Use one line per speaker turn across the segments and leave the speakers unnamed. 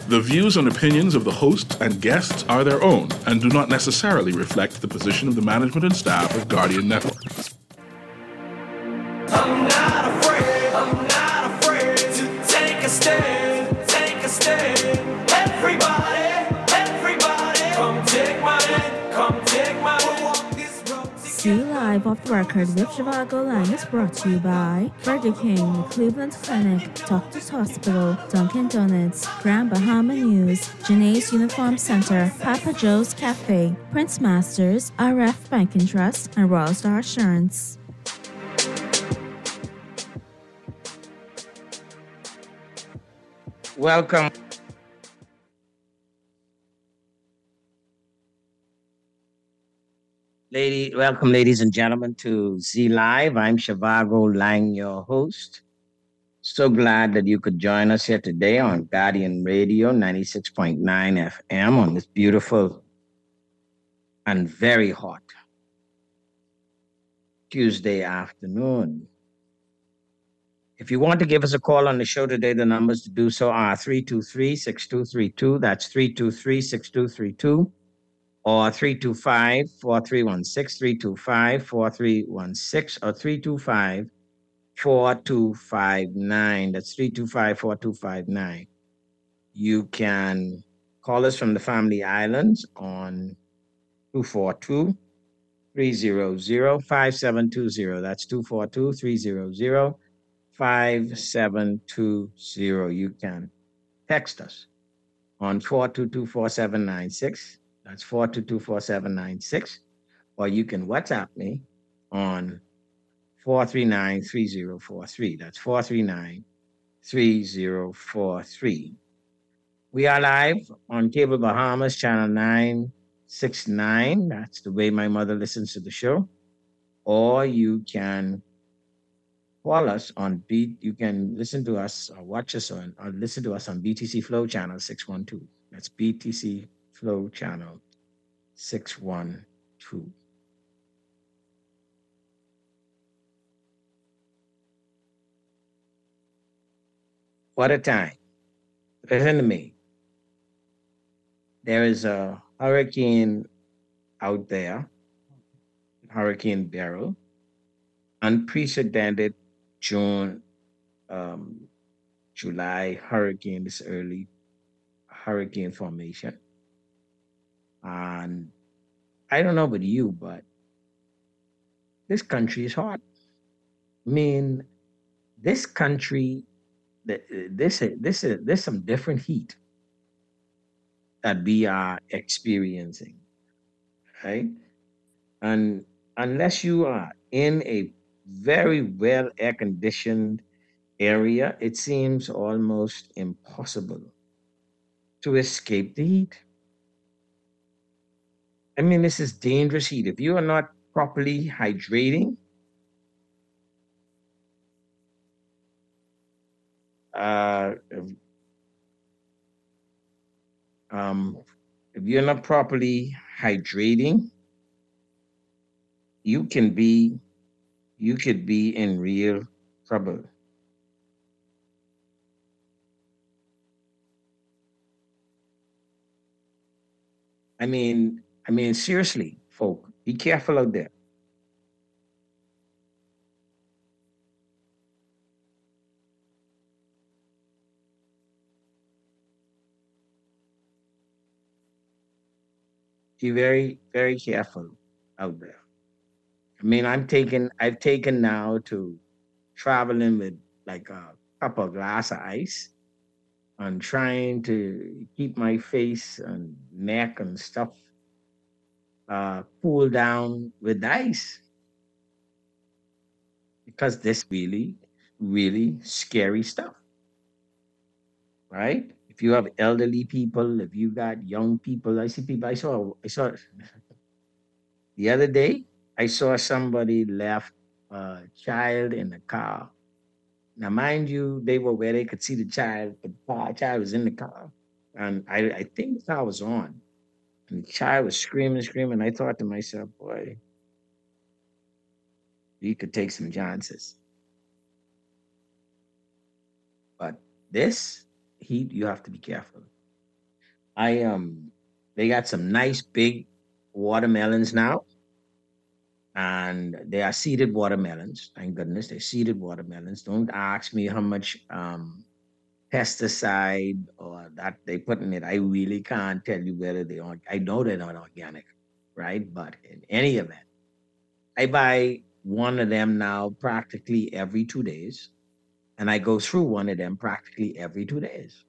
The views and opinions of the host and guests are their own and do not necessarily reflect the position of the management and staff of Guardian Network.
I'm not afraid to take a stand, Everybody, come take my hand,
See Live Off the Record with Zhivago Lang is brought to you by Burger King, the Cleveland Clinic, Doctors Hospital, Dunkin' Donuts, Grand Bahama News, Janae's Uniform Center, Papa Joe's Cafe, Prince Masters, RF Bank and Trust, and Royal Star Assurance.
Welcome. Welcome, ladies and gentlemen, to Z Live. I'm Zhivago Lang, your host. So glad that you could join us here today on Guardian Radio 96.9 FM on this beautiful and very hot Tuesday afternoon. If you want to give us a call on the show today, the numbers to do so are 323-6232. That's 323-6232. Or 325-4316, 325-4316, or 325-4259. That's 325-4259. You can call us from the Family Islands on 242-300-5720. That's 242-300-5720. You can text us on 422-4796. That's 422-4796. Or you can WhatsApp me on 439-3043. That's 439-3043. We are live on Cable Bahamas, channel 969. That's the way my mother listens to the show. Or you can call us on you can listen to us or watch us or listen to us on BTC Flow channel 612. That's BTC Flow channel 612. What a time. Listen to me. There is a hurricane out there, Hurricane Beryl, unprecedented July hurricane, this early hurricane formation. And I don't know about you, but this country is hot. I mean, this country, there's some different heat that we are experiencing, right? And unless you are in a very well air-conditioned area, it seems almost impossible to escape the heat. I mean, this is dangerous heat. If you are not properly hydrating, if you're not properly hydrating, you could be in real trouble. I mean, seriously, folk, be careful out there. Be very, very careful out there. I mean, I've taken now to traveling with like a cup of glass of ice and trying to keep my face and neck and stuff cool down with the ice. Because this really, really scary stuff, right? If you have elderly people, if you got young people, I saw the other day, I saw somebody left a child in the car. Now, mind you, they were where they could see the child, but the child was in the car. And I think the car was on. And the child was screaming. I thought to myself, boy, you could take some chances. But this heat, you have to be careful. They got some nice big watermelons now, and they are seeded watermelons. Thank goodness they're seeded watermelons. Don't ask me how much pesticide or that they put in it. I really can't tell you whether they are. I know they're not organic, right? But in any event, I buy one of them now practically every 2 days, and I go through one of them practically every 2 days.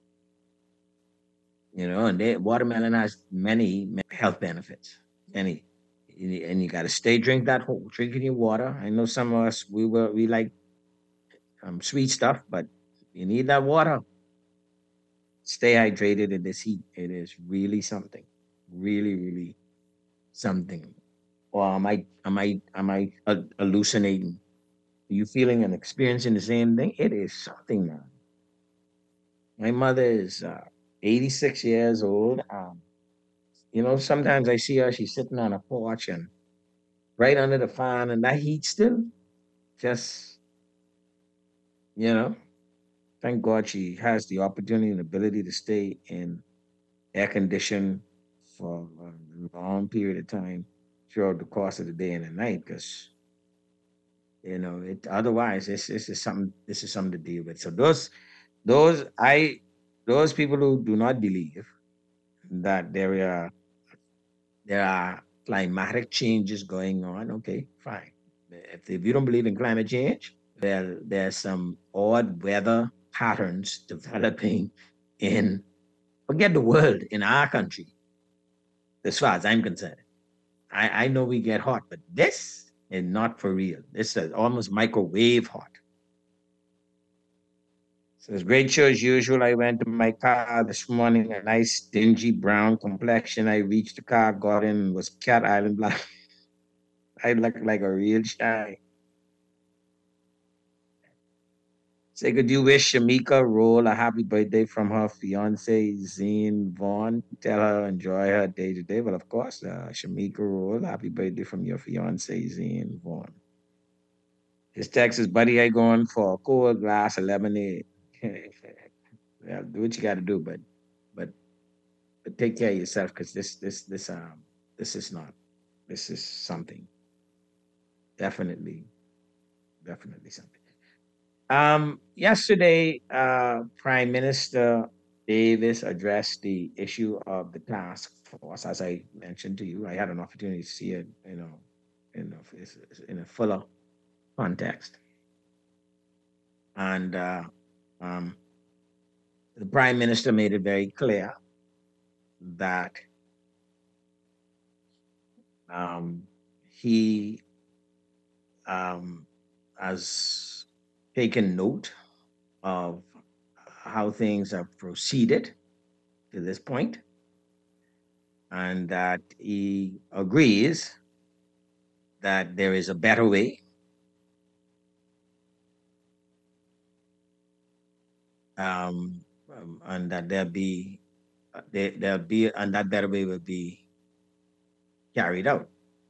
And watermelon has many health benefits. Any, and you got to stay drinking your water. I know some of us we like sweet stuff, but you need that water. Stay hydrated in this heat. It is really something, really, really something. Or am I hallucinating? Are you feeling and experiencing the same thing? It is something, man. My mother is 86 years old. Sometimes I see her, she's sitting on a porch and right under the fan, and that heat still just, you know, thank God she has the opportunity and ability to stay in air condition for a long period of time throughout the course of the day and the night, because it otherwise this is something to deal with. So those I those people who do not believe that there are climatic changes going on, okay, fine. If you don't believe in climate change, well, there's some odd weather patterns developing in, forget the world, in our country, as far as I'm concerned. I know we get hot, but this is not for real. This is almost microwave hot. So it's great show as usual. I went to my car this morning, a nice dingy brown complexion. I reached the car, got in, was Cat Island black. I look like a real shy. Say, could you wish Shamika Roll a happy birthday from her fiance, Zine Vaughn? Tell her enjoy her day today. Well, of course, Shamika Roll, happy birthday from your fiance, Zine Vaughn. His text is, buddy, I going for a cold glass of lemonade. Well, do what you got to do, but take care of yourself, because this is not, this is something, definitely something. Yesterday, Prime Minister Davis addressed the issue of the task force. As I mentioned to you, I had an opportunity to see it, in a fuller context. And the Prime Minister made it very clear that he has taken note of how things have proceeded to this point, and that he agrees that there is a better way. And that there'll be, and that better way will be carried out.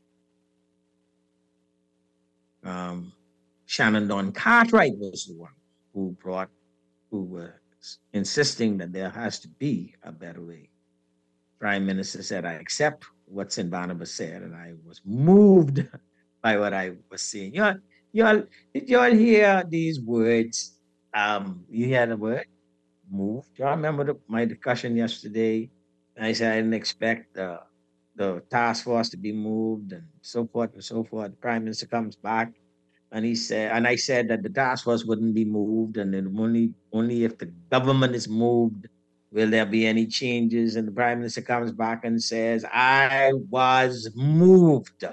Shannon Don Cartwright was the one who was insisting that there has to be a better way. Prime Minister said, I accept what St. Barnabas said, and I was moved by what I was seeing. Did y'all hear these words? You hear the word? Moved. Do y'all remember my discussion yesterday? I said I didn't expect the task force to be moved and so forth and so forth. The Prime Minister comes back and I said that the task force wouldn't be moved, and then only if the government is moved will there be any changes. And the Prime Minister comes back and says, I was moved.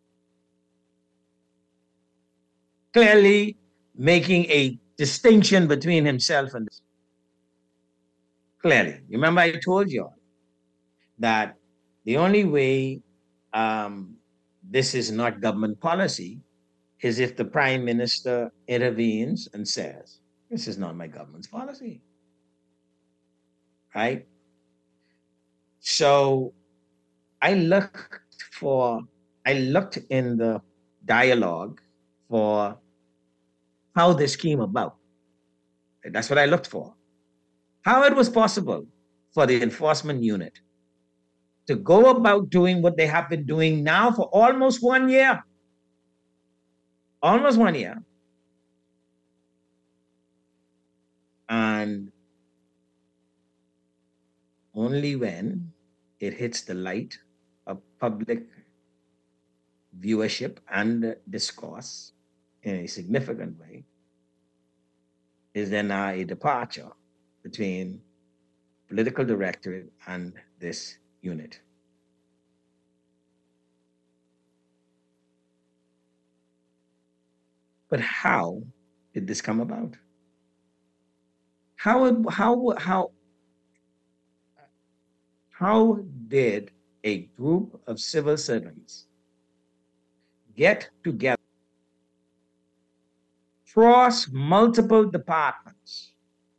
Clearly making a distinction between himself and clearly. Remember, I told you all that the only way this is not government policy is if the Prime Minister intervenes and says, this is not my government's policy. Right? So I looked in the dialogue for how this came about. That's what I looked for. How it was possible for the enforcement unit to go about doing what they have been doing now for almost 1 year. Almost 1 year. And only when it hits the light of public viewership and discourse in a significant way is there now a departure between political directorate and this unit. But how did this come about? How did a group of civil servants get together, cross multiple departments,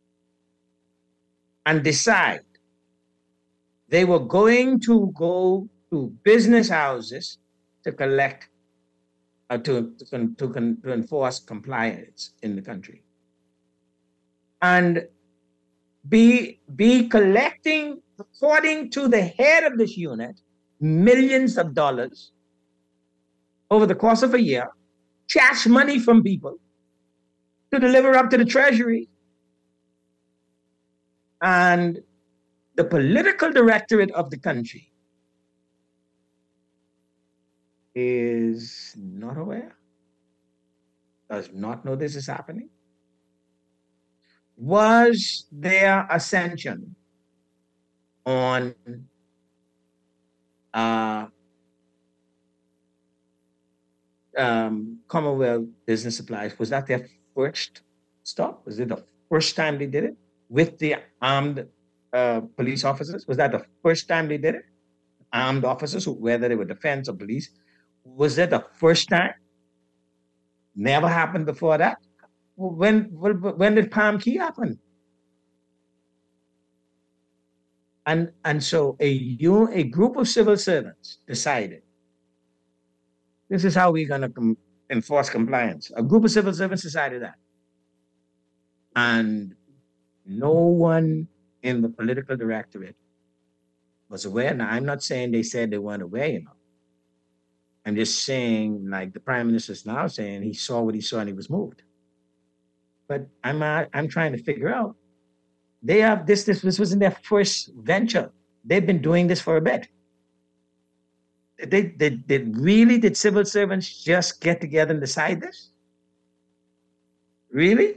and decide they were going to go to business houses to collect, to enforce compliance in the country, and be collecting, according to the head of this unit, millions of dollars over the course of a year, cash money from people to deliver up to the Treasury. And the political directorate of the country is not aware, does not know this is happening. Was their ascension on Commonwealth Business Supplies, was that their first stop? Was it the first time they did it with the armed police officers? Was that the first time they did it? Armed officers, whether they were defense or police, was that the first time? Never happened before that. When did Palm Key happen? And so a group of civil servants decided, this is how we're going to enforce compliance. A group of civil servants decided that. And no one in the political directorate was aware. Now, I'm not saying they said they weren't aware, you know. I'm just saying, like the Prime Minister's now saying, he saw what he saw and he was moved. But I'm trying to figure out, they have this wasn't their first venture. They've been doing this for a bit. Did civil servants just get together and decide this? Really?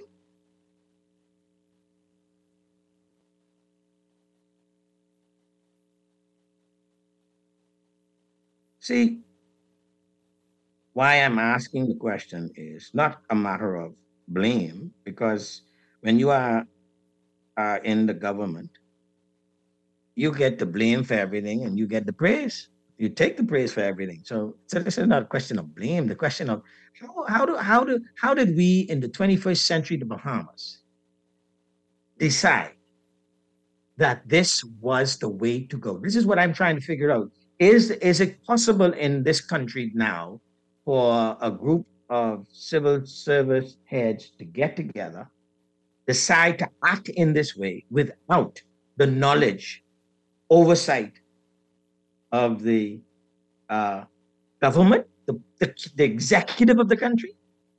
See, why I'm asking the question is not a matter of blame, because when you are in the government, you get the blame for everything and you get the praise. You take the praise for everything. So this is not a question of blame. The question of how did we in the 21st century, the Bahamas, decide that this was the way to go? This is what I'm trying to figure out. Is it possible in this country now for a group of civil service heads to get together, decide to act in this way without the knowledge, oversight of the government, the executive of the country?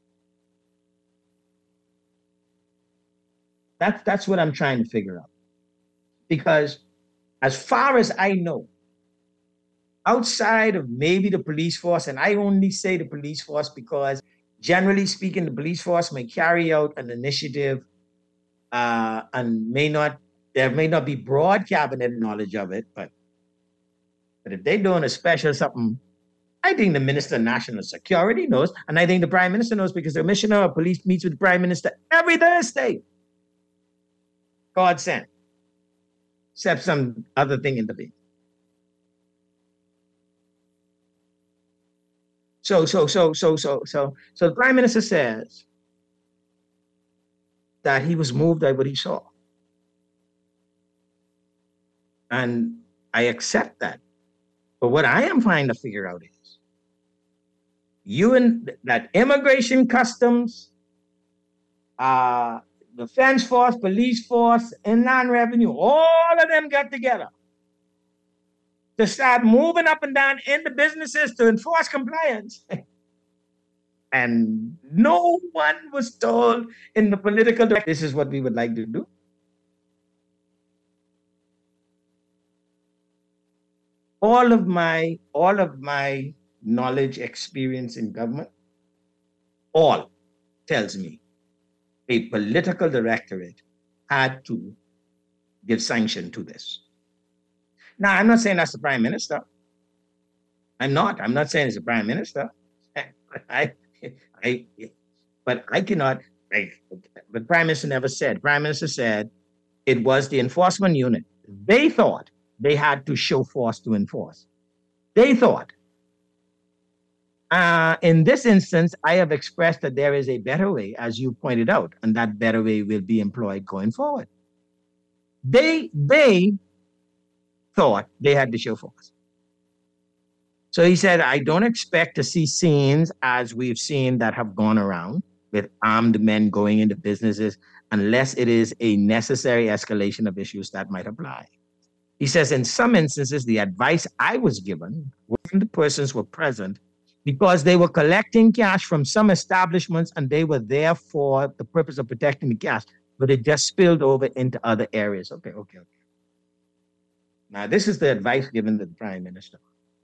That's what I'm trying to figure out. Because as far as I know, outside of maybe the police force, and I only say the police force because generally speaking, the police force may carry out an initiative and there may not be broad cabinet knowledge of it, but if they're doing a special something, I think the Minister of National Security knows, and I think the Prime Minister knows, because the Commissioner of Police meets with the Prime Minister every Thursday. God sent. Except some other thing in the big. So the Prime Minister says that he was moved by what he saw. And I accept that. But what I am trying to figure out is, that immigration customs, defense force, police force, inland revenue, all of them got together to start moving up and down in the businesses to enforce compliance. And no one was told in the political direction, this is what we would like to do. All of my knowledge, experience in government, all tells me a political directorate had to give sanction to this. Now, I'm not saying that's the prime minister. I'm not saying it's the prime minister. But I cannot, the prime minister never said. Prime minister said it was the enforcement unit. They thought they had to show force to enforce. They thought. In this instance, I have expressed that there is a better way, as you pointed out, and that better way will be employed going forward. They thought they had to show force. So he said, I don't expect to see scenes as we've seen that have gone around with armed men going into businesses unless it is a necessary escalation of issues that might apply. He says, in some instances, the advice I was given when the persons were present because they were collecting cash from some establishments and they were there for the purpose of protecting the cash, but it just spilled over into other areas. Okay. Now, this is the advice given to the Prime Minister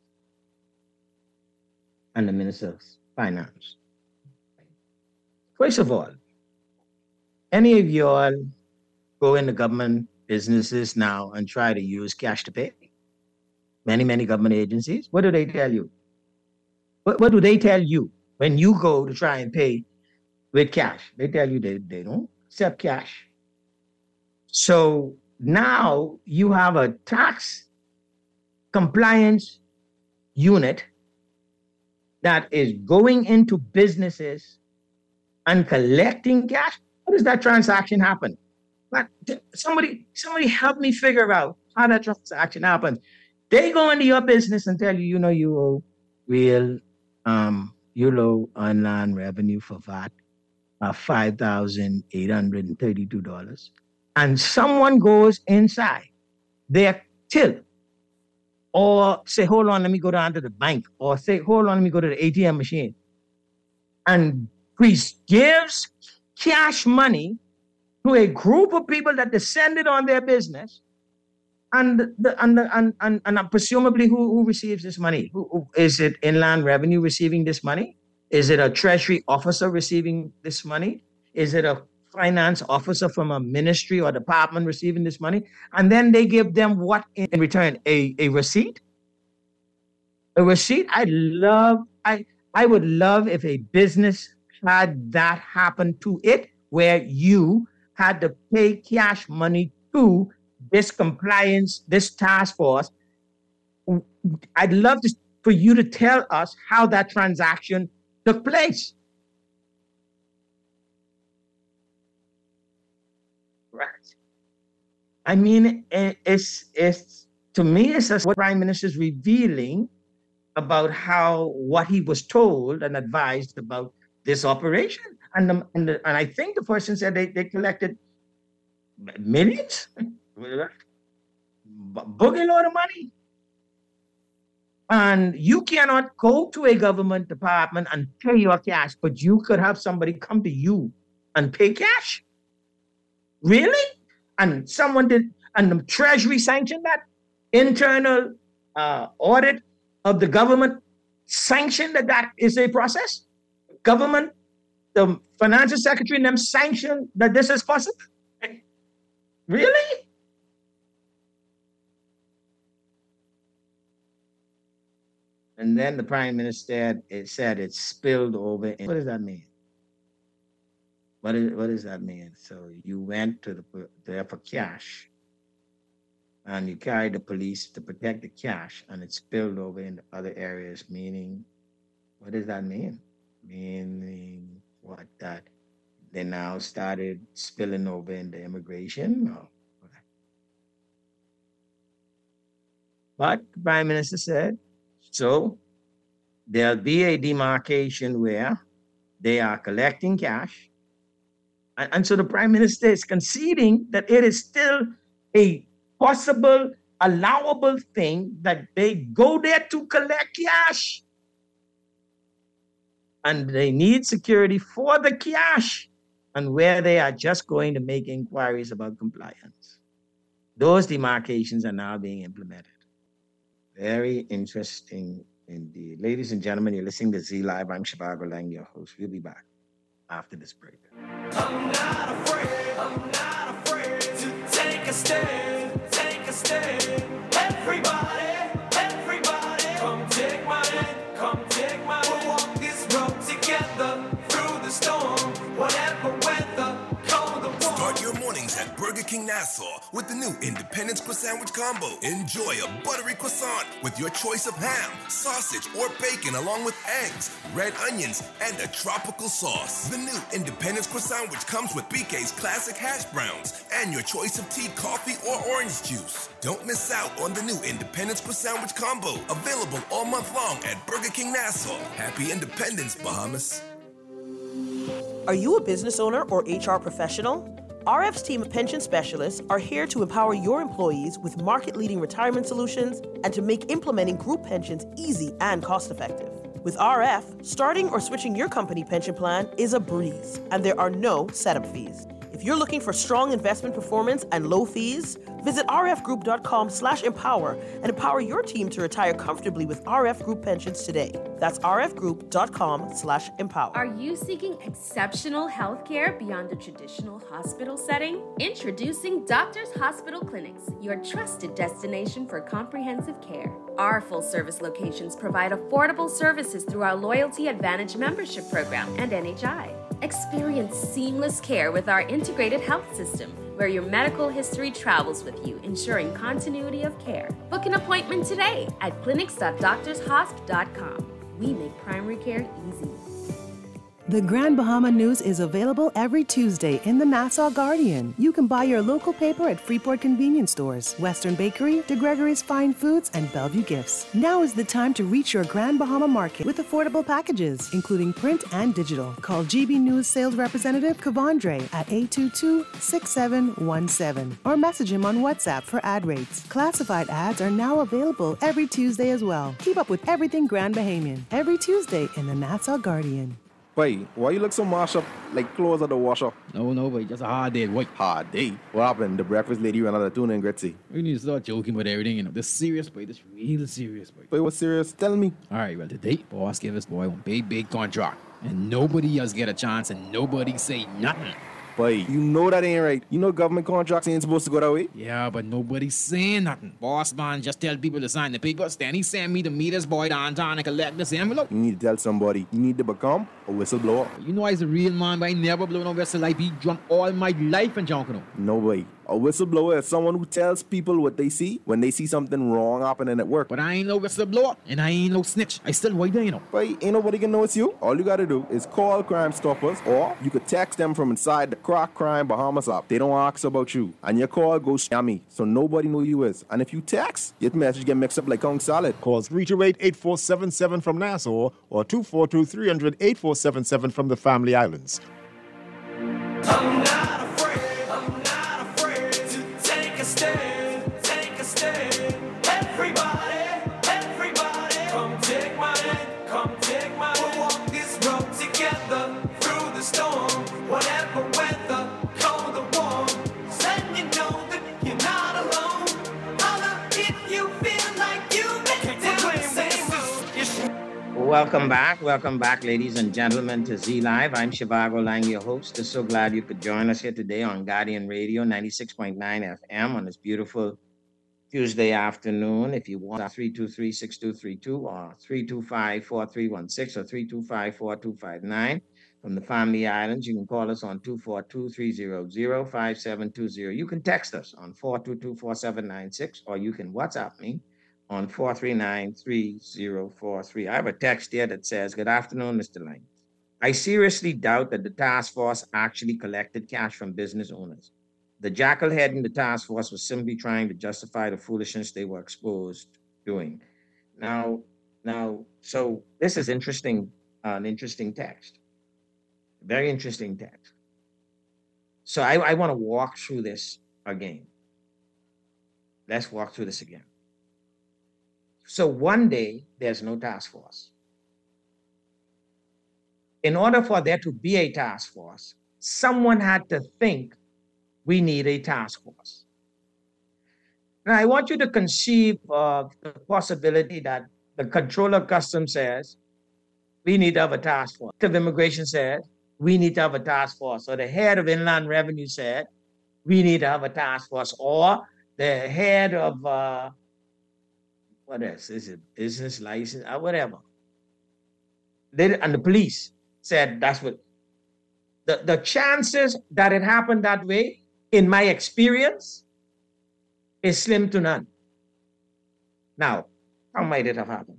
and the Minister of Finance. First of all, any of you all go into government businesses now and try to use cash to pay? Many government agencies, what do they tell you? What do they tell you when you go to try and pay with cash? They tell you they don't accept cash. So now you have a tax compliance unit that is going into businesses and collecting cash. How does that transaction happen? But somebody help me figure out how that transaction happens. They go into your business and tell you, you owe real, you owe online revenue for VAT, $5,832. And someone goes inside their till or say, hold on, let me go down to the bank, or say, hold on, let me go to the ATM machine, and gives cash money to a group of people that descended on their business, and presumably who receives this money? Who is it? Inland Revenue receiving this money? Is it a Treasury officer receiving this money? Is it a finance officer from a ministry or department receiving this money? And then they give them what in return? A receipt? A receipt? I would love if a business had that happen to it, where you had to pay cash money to this compliance, this task force. I'd love for you to tell us how that transaction took place. Right. I mean, it's to me, it's just what Prime Minister is revealing about what he was told and advised about this operation. And I think the person said they collected millions, boogie load of money. And you cannot go to a government department and pay your cash, but you could have somebody come to you and pay cash. Really? And someone did, and the Treasury sanctioned that? Internal audit of the government sanctioned that is a process? Government, the financial secretary and them sanctioned that this is possible? Really? And then the Prime Minister said it spilled over. What does that mean? What does that mean? So you went to there for cash, and you carried the police to protect the cash, and it spilled over into other areas, meaning, what does that mean? Meaning what? That they now started spilling over into immigration? No. But the Prime Minister said, so there'll be a demarcation where they are collecting cash And so the Prime Minister is conceding that it is still a possible, allowable thing that they go there to collect cash. And they need security for the cash, and where they are just going to make inquiries about compliance. Those demarcations are now being implemented. Very interesting indeed. Ladies and gentlemen, you're listening to Z Live. I'm Shivago Lang, your host. We'll be back after this break.
I'm not afraid to take a stand, take a stand. Everybody, come take my hand, come take my hand. We'll walk this road together through the storm, whatever weather, cold or warm.
Start your mornings at Burger King Nassau with the new Independence Croissant Combo. Enjoy a buttery croissant with your choice of ham, sausage, or bacon, along with eggs, red onions, and a tropical sauce. The new Independence Croissant comes with BK's classic hash browns and your choice of tea, coffee, or orange juice. Don't miss out on the new Independence Croissant Combo, available all month long at Burger King Nassau. Happy Independence, Bahamas.
Are you a business owner or HR professional? RF's team of pension specialists are here to empower your employees with market-leading retirement solutions and to make implementing group pensions easy and cost-effective. With RF, starting or switching your company pension plan is a breeze, and there are no setup fees. If you're looking for strong investment performance and low fees, visit rfgroup.com/empower and empower your team to retire comfortably with RF Group pensions today. That's rfgroup.com/empower.
Are you seeking exceptional health care beyond the traditional hospital setting? Introducing Doctors Hospital Clinics, your trusted destination for comprehensive care. Our full-service locations provide affordable services through our Loyalty Advantage membership program and NHI. Experience seamless care with our integrated health system, where your medical history travels with you, ensuring continuity of care. Book an appointment today at clinics.doctorshosp.com. We make primary care easy.
The Grand Bahama News is available every Tuesday in the Nassau Guardian. You can buy your local paper at Freeport Convenience Stores, Western Bakery, De Gregory's Fine Foods, and Bellevue Gifts. Now is the time to reach your Grand Bahama market with affordable packages, including print and digital. Call GB News sales representative Kavandre at 822-6717 or message him on WhatsApp for ad rates. Classified ads are now available every Tuesday as well. Keep up with everything Grand Bahamian every Tuesday in the Nassau Guardian.
Boy, why you look so mashed up like clothes at the washer?
No, boy, just a hard day, boy.
Hard day? What happened? The breakfast lady ran out of tuna and gritty.
We need to start joking about everything, you know. This serious, boy. This real serious, boy.
Boy, what's serious? Tell me.
All right, well, today, boss gave us, boy, one big contract. And nobody else get a chance and nobody say nothing.
Boy, you know that ain't right. You know government contracts ain't supposed to go that way.
Yeah, but nobody's saying nothing. Boss man just tell people to sign the papers. Then he send me to meet this boy downtown and collect this envelope.
You need to tell somebody. You need to become a whistleblower.
You know I's a real man, but I never blow no whistle. I be drunk all my life and junk, you know.
No way. A whistleblower is someone who tells people what they see when they see something wrong happening at work.
But I ain't no whistleblower, and I ain't no snitch. I still white there, you know.
But ain't nobody can know it's you. All you gotta do is call Crime Stoppers, or you could text them from inside the Crack Crime Bahamas app. They don't ask about you, and your call goes scammy, so nobody know you is. And if you text, your message get mixed up like Kong Salad.
Call 328-8477 from Nassau or 242-300-8477 from the Family Islands.
I'm not afraid to take a stand, take a stand. Everybody, come take my hand, come take my hand. We'll walk this road together through the storm, whatever weather, cold or warm. Letting you know that you're not alone. Holla if you feel like you've been down the same road.
Welcome back, ladies and gentlemen, to Z Live. I'm Shivago Lang, your host. I'm so glad you could join us here today on Guardian Radio 96.9 FM on this beautiful Tuesday afternoon. If you want, 323-6232 or 325-4316 or 325-4259 from the Family Islands. You can call us on 242-300-5720. You can text us on 422-4796 or you can WhatsApp me on 439-3043. I have a text here that says, "Good afternoon, Mr. Lang. I seriously doubt that the task force actually collected cash from business owners. The jackal head in the task force was simply trying to justify the foolishness they were exposed doing." Now, so this is interesting, an interesting text. Very interesting text. So I want to walk through this again. Let's walk through this again. So one day, there's no task force. In order for there to be a task force, someone had to think we need a task force. Now, I want you to conceive of the possibility that the controller of customs says, we need to have a task force. The immigration says, we need to have a task force. Or the head of Inland Revenue said, we need to have a task force. Or the head of, what else? Is it business license or whatever? And the police said that's what. The chances that it happened that way, in my experience, is slim to none. Now, how might it have happened?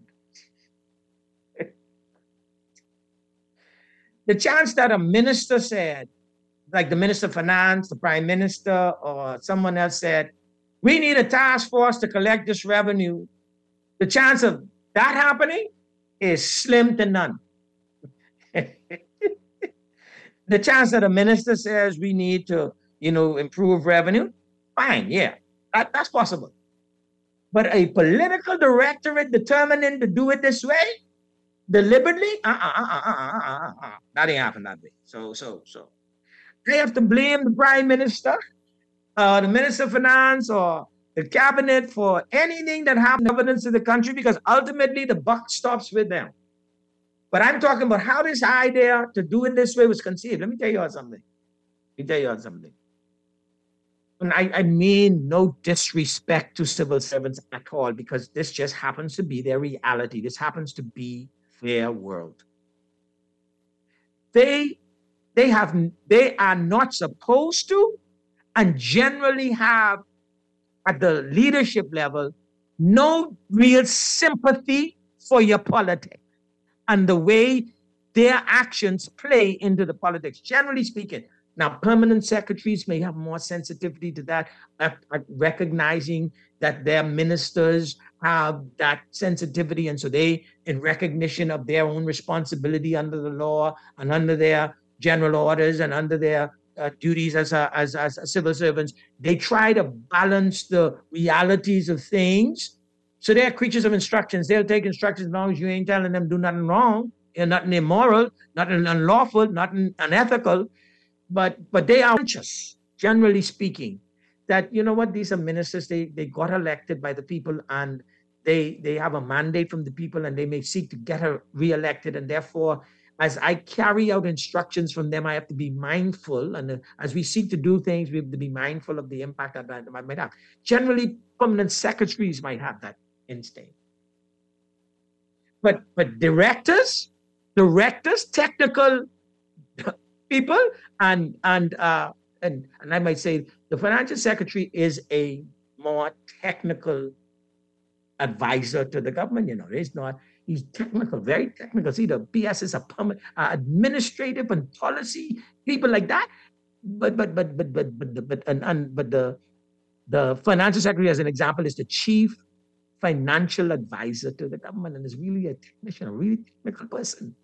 The chance that a minister said, like the Minister of Finance, the Prime Minister, or someone else said, we need a task force to collect this revenue, the chance of that happening is slim to none. The chance that a minister says we need to, improve revenue, fine, yeah, that's possible. But a political directorate determining to do it this way, deliberately, that ain't happened that way. So they have to blame the Prime Minister, the Minister of Finance, or the cabinet for anything that happens in governance in the country, because ultimately the buck stops with them. But I'm talking about how this idea to do it this way was conceived. Let me tell you all something. And I mean no disrespect to civil servants at all, because this just happens to be their reality. This happens to be their world. They are not supposed to, and generally have, at the leadership level, no real sympathy for your politics and the way their actions play into the politics, generally speaking. Now, permanent secretaries may have more sensitivity to that, recognizing that their ministers have that sensitivity. And so they, in recognition of their own responsibility under the law and under their general orders and under their duties as civil servants, they try to balance the realities of things. So they're creatures of instructions. They'll take instructions as long as you ain't telling them do nothing wrong, and nothing immoral, nothing unlawful, nothing unethical. But they are conscious, generally speaking, that, these are ministers, they got elected by the people, and they have a mandate from the people, and they may seek to get her reelected. And therefore, as I carry out instructions from them, I have to be mindful. And as we seek to do things, we have to be mindful of the impact that might have. Generally, permanent secretaries might have that instinct. But directors, technical people, and I might say the financial secretary is a more technical advisor to the government. He's technical, very technical. See, the PS is administrative and policy people like that. But the financial secretary, as an example, is the chief financial advisor to the government, and is really a technician, a really technical person.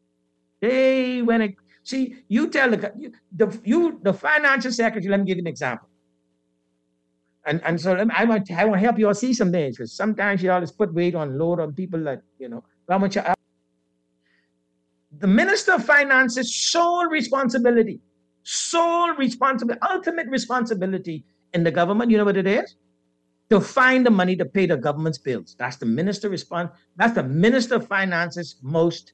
You tell the financial secretary. Let me give you an example. And so I want to help you all see some things, because sometimes you always put weight on load on people that, how much. The Minister of Finance's sole responsibility, ultimate responsibility in the government, you know what it is? To find the money to pay the government's bills. That's the Minister That's the Minister of Finance's most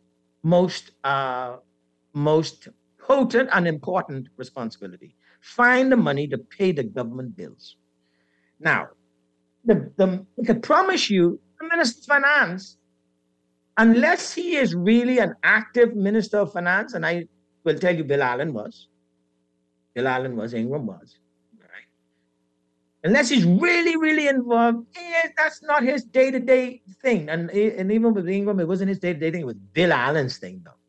potent and important responsibility. Find the money to pay the government bills. Now, I can promise you, the Minister of Finance, unless he is really an active Minister of Finance, and I will tell you Bill Allen was, Ingram was, right? Unless he's really, really involved, that's not his day-to-day thing. And even with Ingram, it wasn't his day-to-day thing, it was Bill Allen's thing, though.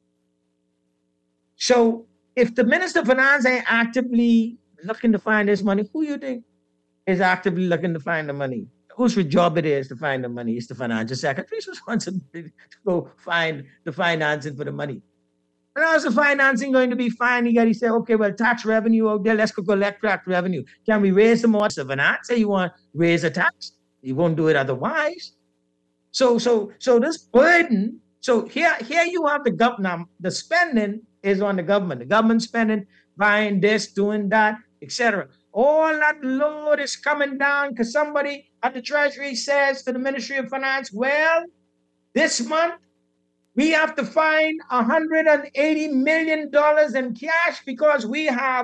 So if the Minister of Finance ain't actively looking to find this money, who you think is actively looking to find the money? Whose job it is to find the money? It's the financial secretary's responsibility to go find the financing for the money. And how's the financing going to be fine? He said, okay, well, tax revenue out there, let's go collect tax revenue. Can we raise some more? So Finance say you want to raise a tax. You won't do it otherwise. So this burden, so here you have the government. The spending is on the government. The government spending, buying this, doing that, etc. All that load is coming down because somebody at the Treasury says to the Ministry of Finance, well, this month we have to find $180 million in cash because we have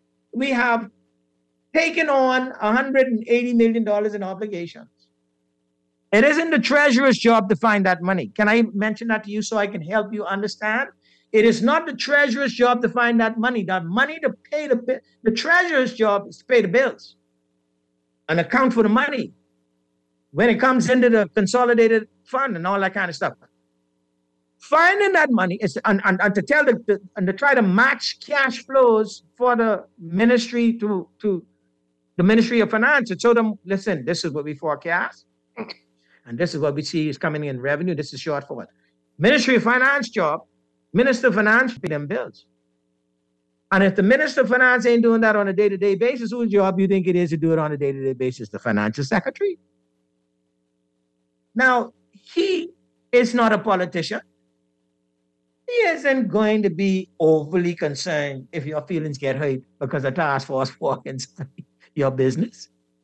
taken on $180 million in obligations. It isn't the treasurer's job to find that money. Can I mention that to you so I can help you understand? It is not the treasurer's job to find that money. That money to pay the treasurer's job is to pay the bills and account for the money when it comes into the consolidated fund and all that kind of stuff. Finding that money is and to tell and to try to match cash flows for the ministry to the Ministry of Finance and show them, listen, this is what we forecast. And this is what we see is coming in revenue. This is short for what? Ministry of Finance job, Minister of Finance pay them bills. And if the Minister of Finance ain't doing that on a day-to-day basis, whose job do you think it is to do it on a day-to-day basis? The Financial Secretary. Now, he is not a politician. He isn't going to be overly concerned if your feelings get hurt because a task force walks inside your business.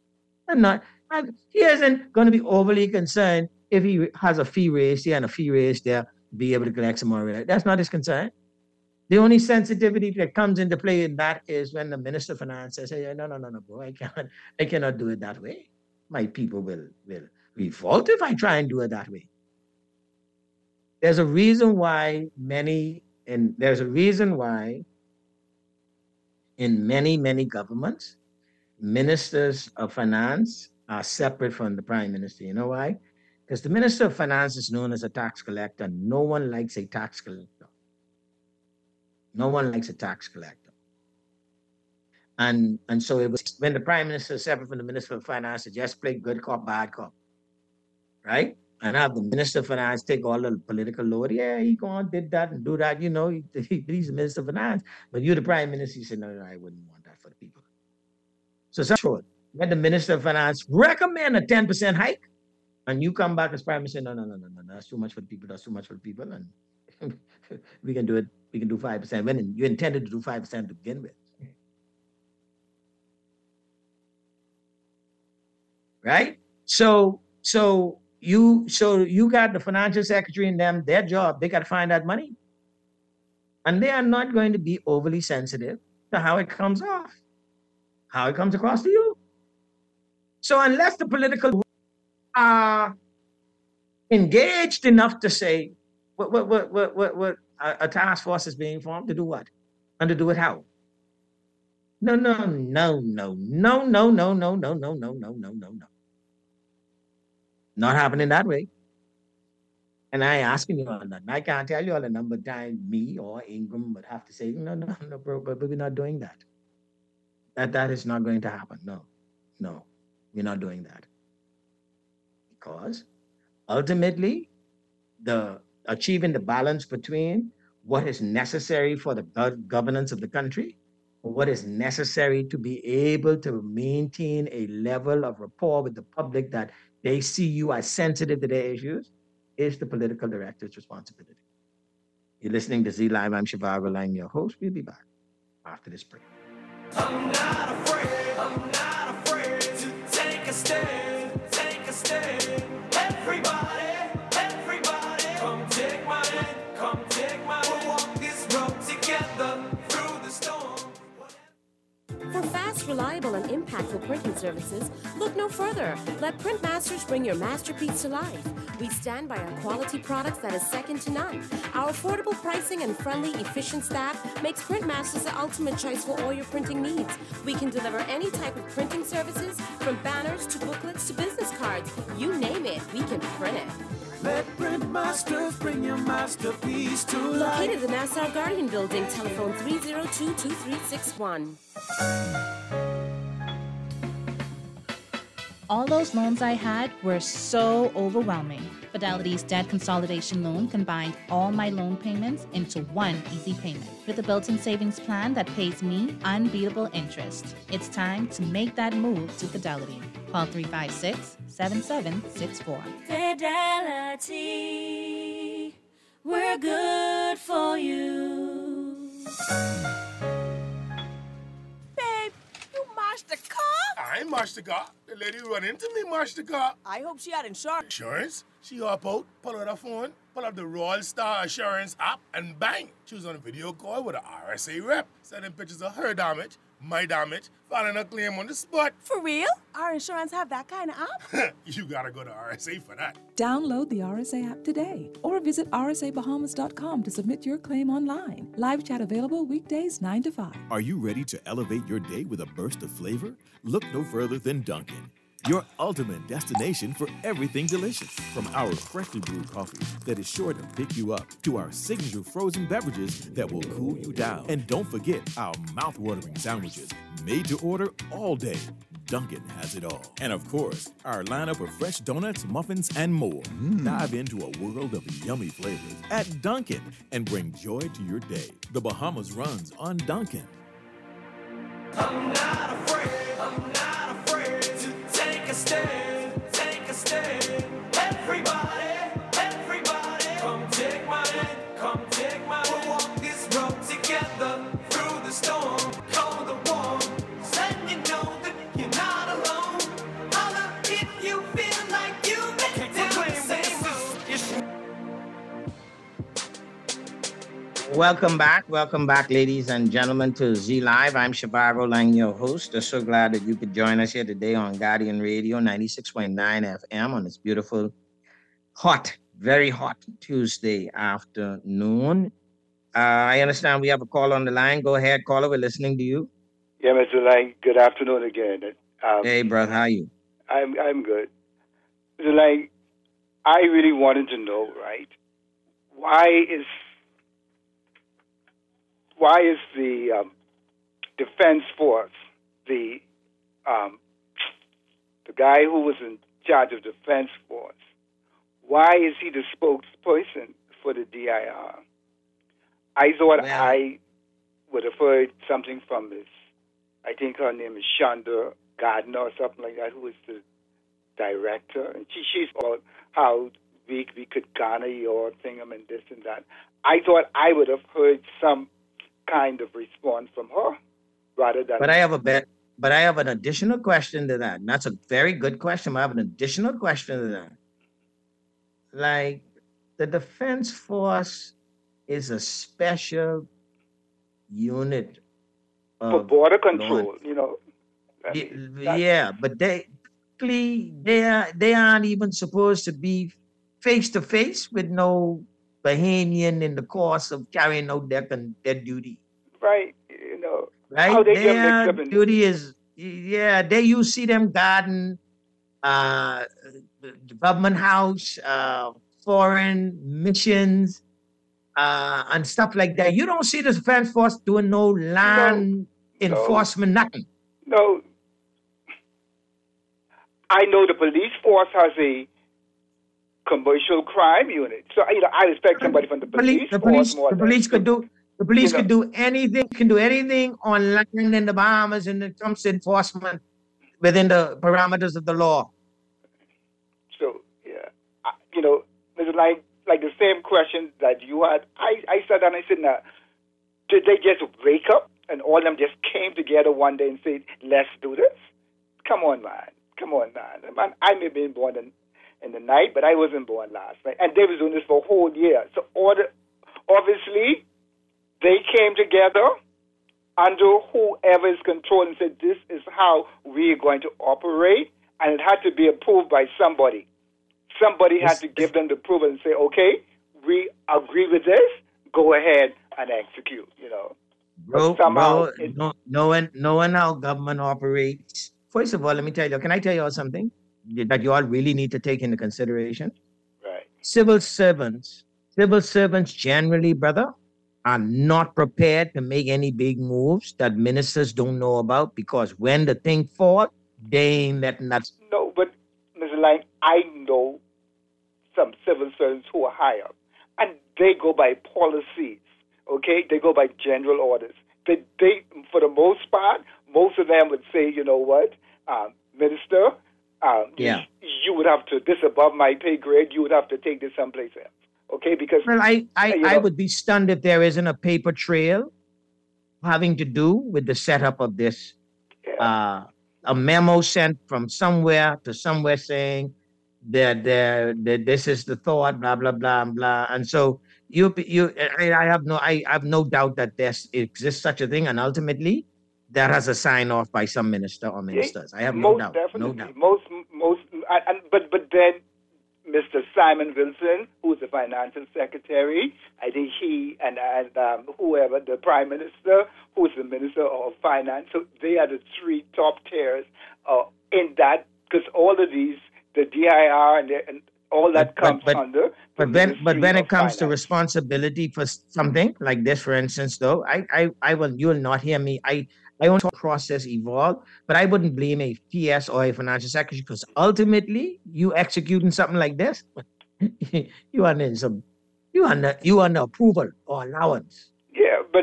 He isn't going to be overly concerned if he has a fee raise here and a fee raise there, be able to collect some more. That's not his concern. The only sensitivity that comes into play in that is when the Minister of Finance says, hey, no, bro, I cannot do it that way. My people will revolt if I try and do it that way. There's a reason why in many governments, ministers of finance are separate from the prime minister. You know why? Because the minister of finance is known as a tax collector. No one likes a tax collector. No one likes a tax collector. And so it was when the prime minister is separate from the minister of finance, to just play good cop, bad cop, right? And have the minister of finance take all the political load. Yeah, he gone did that and do that. You know, he's the minister of finance. But you're the prime minister. You say, no, I wouldn't want that for the people. So short. When the Minister of Finance recommend a 10% hike, and you come back as prime minister, no, that's too much for the people. That's too much for the people, and we can do it. We can do 5%. When you intended to do 5% to begin with, right? So you got the financial secretary and them. Their job, they got to find that money, and they are not going to be overly sensitive to how it comes off, how it comes across to you. So unless the political are engaged enough to say what a task force is being formed to do what? And to do it how? No. Not happening that way. And I asking you on that. I can't tell you all the number of times me or Ingram would have to say, no, bro, but we're not doing that. That is not going to happen. No. We're not doing that. Because ultimately, achieving the balance between what is necessary for the governance of the country, or what is necessary to be able to maintain a level of rapport with the public that they see you as sensitive to their issues, is the political director's responsibility. You're listening to Z Live. I'm Shivago. I'm your host. We'll be back after this break.
I'm not afraid to take a stand, everybody, come take my hand, we'll walk this road together through the storm.
For fast, reliable, and impactful printing services, look no further. Let Printmasters bring your masterpiece to life. We stand by our quality products that is second to none. Our affordable pricing and friendly, efficient staff makes Printmasters the ultimate choice for all your printing needs. We can deliver any type of printing services, from banners to booklets to business cards. You name it, we can print it.
Let Printmasters bring your masterpiece to life.
Located in the Nassau Guardian Building, telephone 302-2361.
All those loans I had were so overwhelming. Fidelity's debt consolidation loan combined all my loan payments into one easy payment with a built-in savings plan that pays me unbeatable interest. It's time to make that move to Fidelity. Call 356-7764.
Fidelity, we're good for you.
Babe, you mashed the car?
I ain't mashed the car. The lady who run into me mashed the car.
I hope she had insurance.
Insurance? She hop out, pull out her phone, pull up the Royal Star Assurance app, and bang! She was on a video call with a RSA rep, sending pictures of her damage, my damage, filing a claim on the spot.
For real? Our insurance have that kind of app?
You gotta go to RSA for that.
Download the RSA app today or visit rsabahamas.com to submit your claim online. Live chat available weekdays 9 to 5.
Are you ready to elevate your day with a burst of flavor? Look no further than Dunkin', your ultimate destination for everything delicious. From our freshly brewed coffee that is sure to pick you up, to our signature frozen beverages that will cool you down. And don't forget our mouth-watering sandwiches, made to order all day. Dunkin' has it all. And of course, our lineup of fresh donuts, muffins, and more. Dive into a world of yummy flavors at Dunkin' and bring joy to your day. The Bahamas runs on Dunkin'.
I'm not afraid to take a stand, take a stand. Everybody, come take my hand, come take my hand. We'll walk this road together through the storm, cold or warm. Letting you know that you're not alone. Holler if you feel like you've been down the same road.
Welcome back, ladies and gentlemen, to Z Live. I'm Shabago Lang, your host. I'm so glad that you could join us here today on Guardian Radio 96.9 FM on this beautiful, hot, very hot Tuesday afternoon. I understand we have a call on the line. Go ahead, caller. We're listening to you.
Yeah, Mr. Lang. Good afternoon again.
Hey, brother. How are you?
I'm good. Mr. Lang, I really wanted to know, right? Why is the Defense Force, the guy who was in charge of Defense Force, why is he the spokesperson for the DIR? I thought I would have heard something from this. I think her name is Shonda Gardner or something like that, who is the director. And she's about how we could garner your thingam and this and that. I thought I would have heard some kind of response from her rather than.
But I have an additional question to that. And that's a very good question. But I have an additional question to that. Like, the Defense Force is a special unit
for border control, you know.
Yeah, but they aren't even supposed to be face to face with no Bahamian in the course of carrying out their duty.
Right, you know.
Right,
how they
their duty is, you see them guarding the government house, foreign missions, and stuff like that. You don't see the Defense Force doing no land enforcement, nothing.
No. I know the police force has a commercial crime unit, so I expect somebody from the police force.
The police could do anything. Can do anything on land in the Bahamas, and it comes to enforcement within the parameters of the law.
So you know, it's like the same question that you had. I sat down and I said, now, did they just wake up and all of them just came together one day and said, let's do this? Come on, man. Man, I may have been born in the night, but I wasn't born last night. And they was doing this for a whole year. So obviously, they came together under whoever's control and said, this is how we're going to operate. And it had to be approved by somebody. Somebody had to give them the approval and say, okay, we agree with this, go ahead and execute, you know.
Knowing how government operates. First of all, let me tell you, can I tell you all something that you all really need to take into consideration?
Right.
Civil servants generally, brother, are not prepared to make any big moves that ministers don't know about, because when the thing falls, they ain't letting that.
No, but Mr. Lang, I know some civil servants who are higher, and they go by policies, okay? They go by general orders. They for the most part, most of them would say, you know what, Minister, you would have to, this above my pay grade, you would have to take this someplace else, okay? Because
Well, I would be stunned if there isn't a paper trail having to do with the setup of this. A memo sent from somewhere to somewhere saying that this is the thought, blah blah blah blah, and so I have no doubt that there exists such a thing, and ultimately that has a sign off by some minister or ministers. I have no doubt.
Definitely.
No doubt.
But then Mr. Simon Wilson, who's the financial secretary, I think he and whoever, the prime minister, who's the minister of finance, so they are the three top tiers in that, because all of these, the DIR and all that comes under.
But when it comes to responsibility for something like this, for instance, though, you will not hear me. I want to process evolve, but I wouldn't blame a PS or a financial secretary, because ultimately you executing something like this, you under approval or allowance.
Yeah, but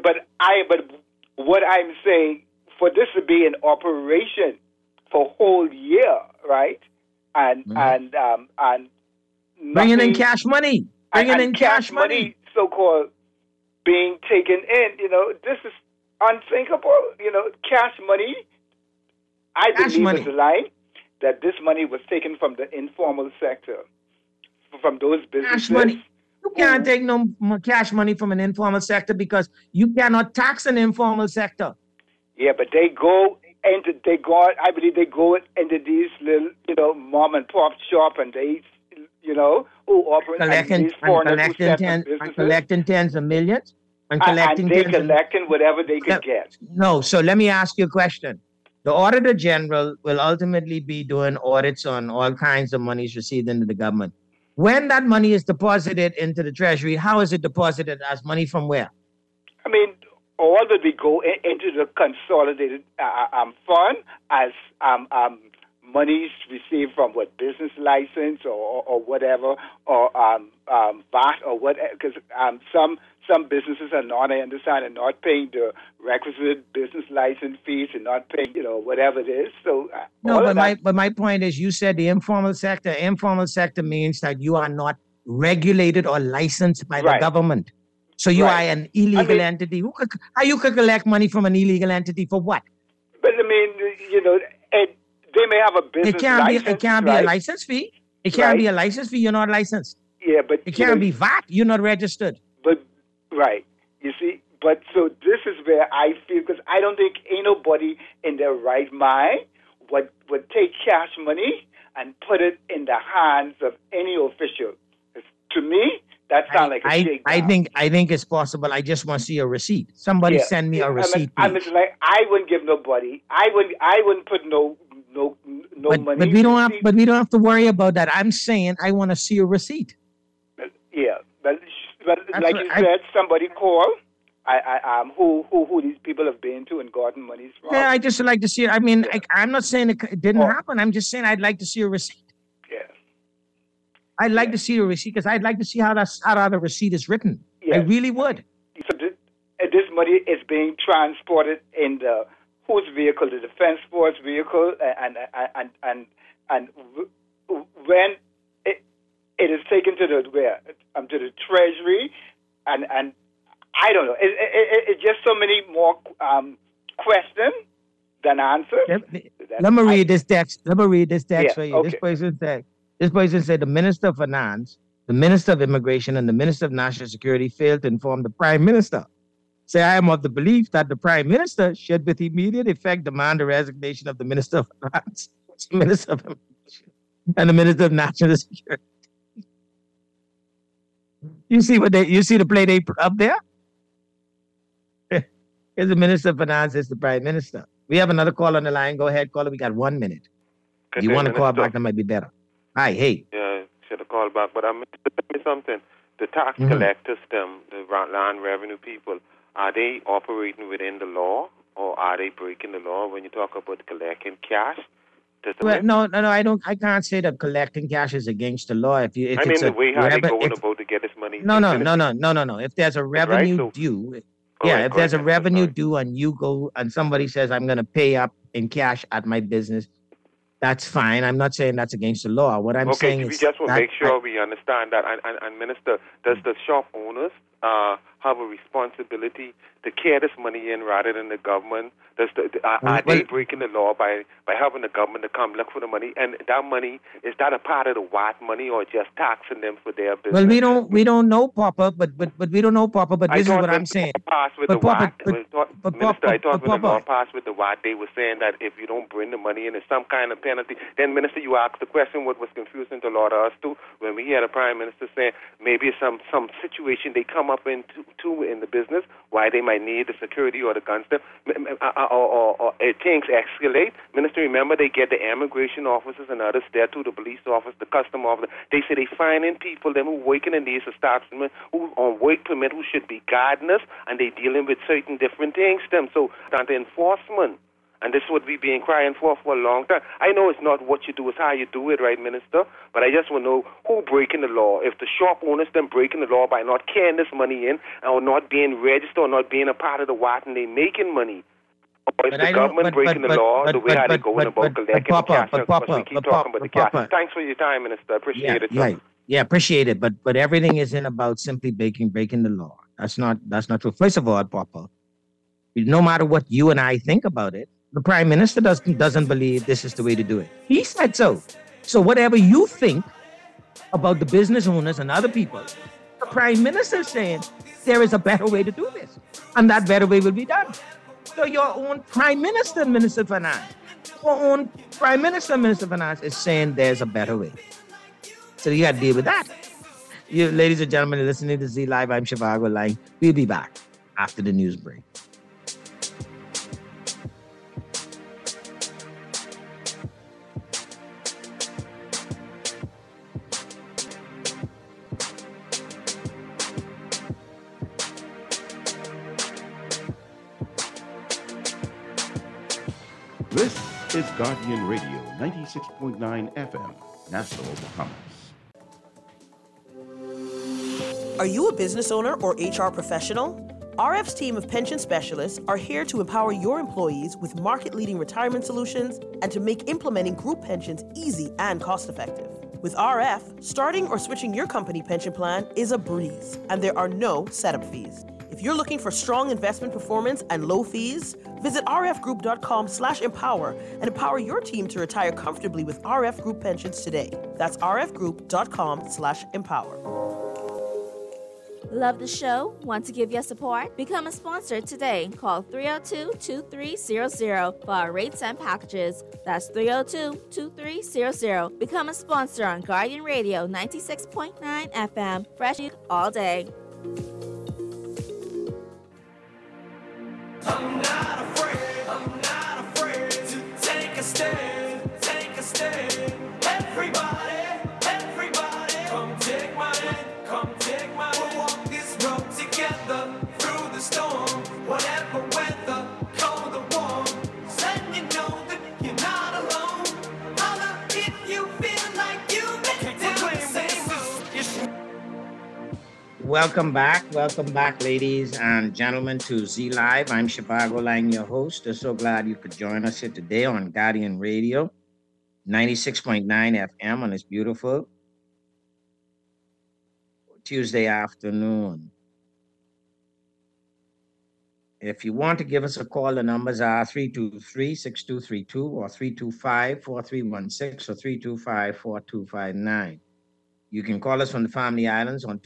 what I'm saying, for this to be an operation for a whole year, right? And
bringing in cash money, cash money,
so-called being taken in. This is unthinkable. Cash money. I believe is a lie that this money was taken from the informal sector, from those businesses.
Cash money. You can't take no cash money from an informal sector because you cannot tax an informal sector.
Yeah, but I believe they go into these little, mom and pop shop, and they, who operate these
collecting tens of millions. And
collecting whatever they could get.
No, so let me ask you a question. The Auditor General will ultimately be doing audits on all kinds of monies received into the government. When that money is deposited into the Treasury, how is it deposited? As money from where?
I mean, all that we go into the consolidated fund as monies received from business license or whatever, or VAT or whatever, because some businesses are not, I understand, are not paying the requisite business license fees and not paying, whatever it is. So
but my point is, you said the informal sector. Informal sector means that you are not regulated or licensed by the government. So you are an illegal entity. How you could collect money from an illegal entity for what?
But I mean, they may have a business license.
It can't be a license fee. It can't be a license fee. You're not licensed.
Yeah, but
it can't be VAT. You're not registered.
Right. You see, but so this is where I feel, because I don't think ain't nobody in their right mind would take cash money and put it in the hands of any official. To me, that sounds like a shakedown.
I think it's possible. I just want to see a receipt. Somebody send me a receipt.
I wouldn't give nobody. I wouldn't put no money.
But we don't have to worry about that. I'm saying I want to see a receipt.
Yeah, but like you said, somebody call. Who these people have been to and gotten monies from.
Yeah, I just like to see it. I mean, I'm not saying it didn't happen. I'm just saying I'd like to see a receipt.
Yeah.
I'd like to see a receipt because I'd like to see how the receipt is written.
Yeah.
I really would.
So this money is being transported in whose vehicle? The Defense Force vehicle, and when it is taken to the Treasury, and I don't know. It's just so many more questions than answers.
Let me read this text. For you.
Okay.
This person said the Minister of Finance, the Minister of Immigration, and the Minister of National Security failed to inform the Prime Minister. Say, I am of the belief that the Prime Minister should with immediate effect demand the resignation of the Minister of Finance, the Minister of Immigration, and the Minister of National Security. You see the play they up there? Here's the Minister of Finance, is the Prime Minister. We have another call on the line. Go ahead, caller. We got 1 minute. You want to call back, that might be better. Hi, hey.
Yeah, should have called back. But I'm going to tell you something. The tax collectors, the land revenue people, are they operating within the law, or are they breaking the law when you talk about collecting cash?
Well, no. I can't say that collecting cash is against the law. If
I mean, the way how they going about to get this money.
No. If there's a revenue due, if there's a revenue due and you go and somebody says, I'm going to pay up in cash at my business, that's fine. I'm not saying that's against the law. What I'm saying is...
Okay, we just want to make sure we understand that. And Minister, does the shop owners have a responsibility to carry this money in rather than the government? Are they breaking the law by having the government to come look for the money? And that money, is that a part of the WAT money or just taxing them for their business?
Well, we don't know, Papa, but we don't know, Papa, but this is what I'm saying.
Minister, I thought when the law passed with the WAT, they were saying that if you don't bring the money in, there's some kind of penalty. Then, Minister, you asked the question, what was confusing to a lot of us, too, when we had a Prime Minister saying maybe some situation they come up into in the business, why they might need the security or the guns, or things escalate. Minister, remember, they get the immigration officers and others there too, the police officer, the custom officer. They say they finding people, them who working in these establishments, who on work permit, who should be gardeners, and they dealing with certain different things. So, down to enforcement. And this is what we've been crying for a long time. I know it's not what you do, it's how you do it, right, Minister? But I just want to know who breaking the law. If the shop owners them breaking the law by not carrying this money in, or not being registered, or not being a part of the WAT, and they making money. Or if the government breaking the law, the way how they going about collecting the cash. Because we keep talking about the cash. Thanks for your time, Minister. I appreciate it.
Right. Yeah, appreciate it. But everything isn't about simply breaking the law. That's not true. First of all, Papa, no matter what you and I think about it, the Prime Minister doesn't believe this is the way to do it. He said so. So whatever you think about the business owners and other people, the Prime Minister is saying there is a better way to do this. And that better way will be done. So your own Prime Minister and Minister of Finance, your own Prime Minister and Minister of Finance is saying there's a better way. So you got to deal with that. You, ladies and gentlemen, you're listening to Z Live. I'm Shivago Lang. We'll be back after the news break.
This is Guardian Radio, 96.9 FM, Nassau, Bahamas.
Are you a business owner or HR professional? RF's team of pension specialists are here to empower your employees with market-leading retirement solutions and to make implementing group pensions easy and cost-effective. With RF, starting or switching your company pension plan is a breeze, and there are no setup fees. If you're looking for strong investment performance and low fees, visit rfgroup.com/empower and empower your team to retire comfortably with RF Group Pensions today. That's rfgroup.com/empower.
Love the show? Want to give your support? Become a sponsor today. Call 302-2300 for our rates and packages. That's 302-2300. Become a sponsor on Guardian Radio 96.9 FM. Fresh all day.
I'm not afraid to take a stand, Everybody, come take my hand, We'll walk this road together through the storm, whatever weather, cold or warm. Letting you know that you're not alone. Holler if you feel like you've been down the same road.
Welcome back, ladies and gentlemen, to Z Live. I'm Shivago Lang, your host. I'm so glad you could join us here today on Guardian Radio, 96.9 FM on this beautiful Tuesday afternoon. If you want to give us a call, the numbers are 323-6232 or 325-4316 or 325-4259. You can call us from the Family Islands on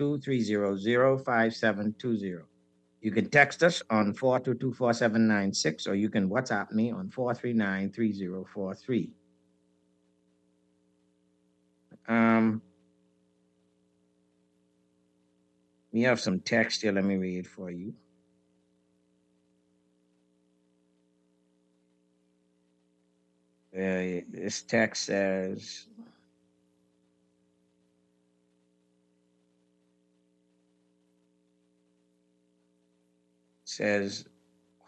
242-300-5720. You can text us on 422-4796, or you can WhatsApp me on 439-3043. We have some text here. Let me read for you. This text says,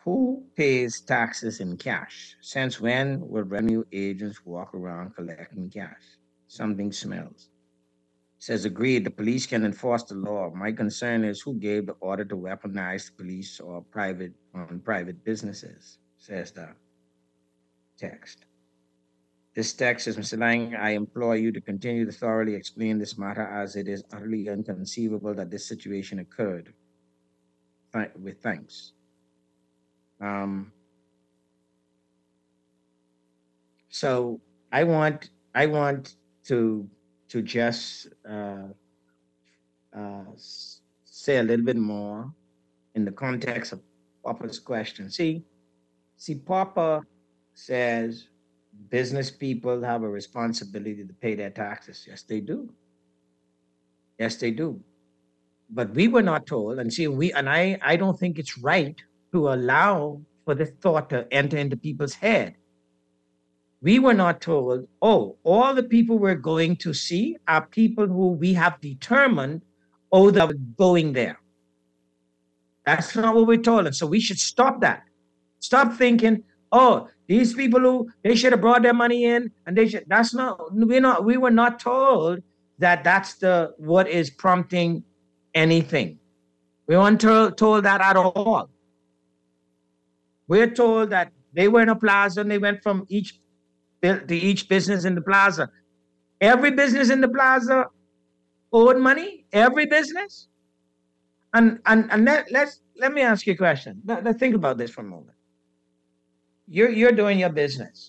Who pays taxes in cash? Since when will revenue agents walk around collecting cash? Something smells. Says agreed, the police can enforce the law. My concern is who gave the order to weaponize the police or private businesses, says the text. This text is, Mr. Lang, I implore you to continue to thoroughly explain this matter as it is utterly inconceivable that this situation occurred. With thanks. So I want to just say a little bit more in the context of Papa's question. See, Papa says business people have a responsibility to pay their taxes. Yes, they do. Yes, they do. But we were not told, and I don't think it's right to allow for this thought to enter into people's head. We were not told, oh, all the people we're going to see are people who we have determined, oh, they're going there. That's not what we're told. And so we should stop that. Stop thinking, oh, these people who they should have brought their money in and they should. We were not told that that's what is prompting anything. We weren't told that at all. We're told that they were in a plaza and they went from each business in the plaza. Every business in the plaza owed money. Every business. And let me ask you a question. Let's think about this for a moment. You're doing your business,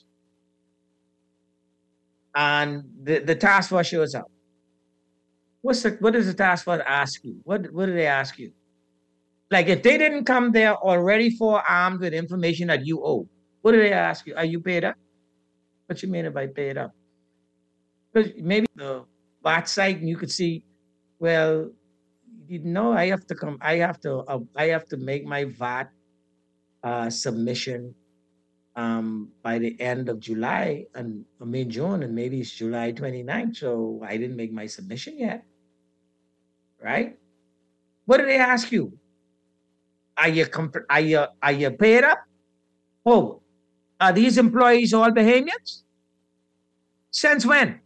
and the task force shows up. What does the task force ask you? What do they ask you? Like if they didn't come there already forearmed with information that you owe, what do they ask you? Are you paid up? What you mean by paid up? Because maybe the VAT site and you could see, well, you know, I have to make my VAT submission by the end of July and June, and maybe it's July 29th, so I didn't make my submission yet, right? What do they ask you? Are you paid up? Oh, are these employees all Bahamians? Since when?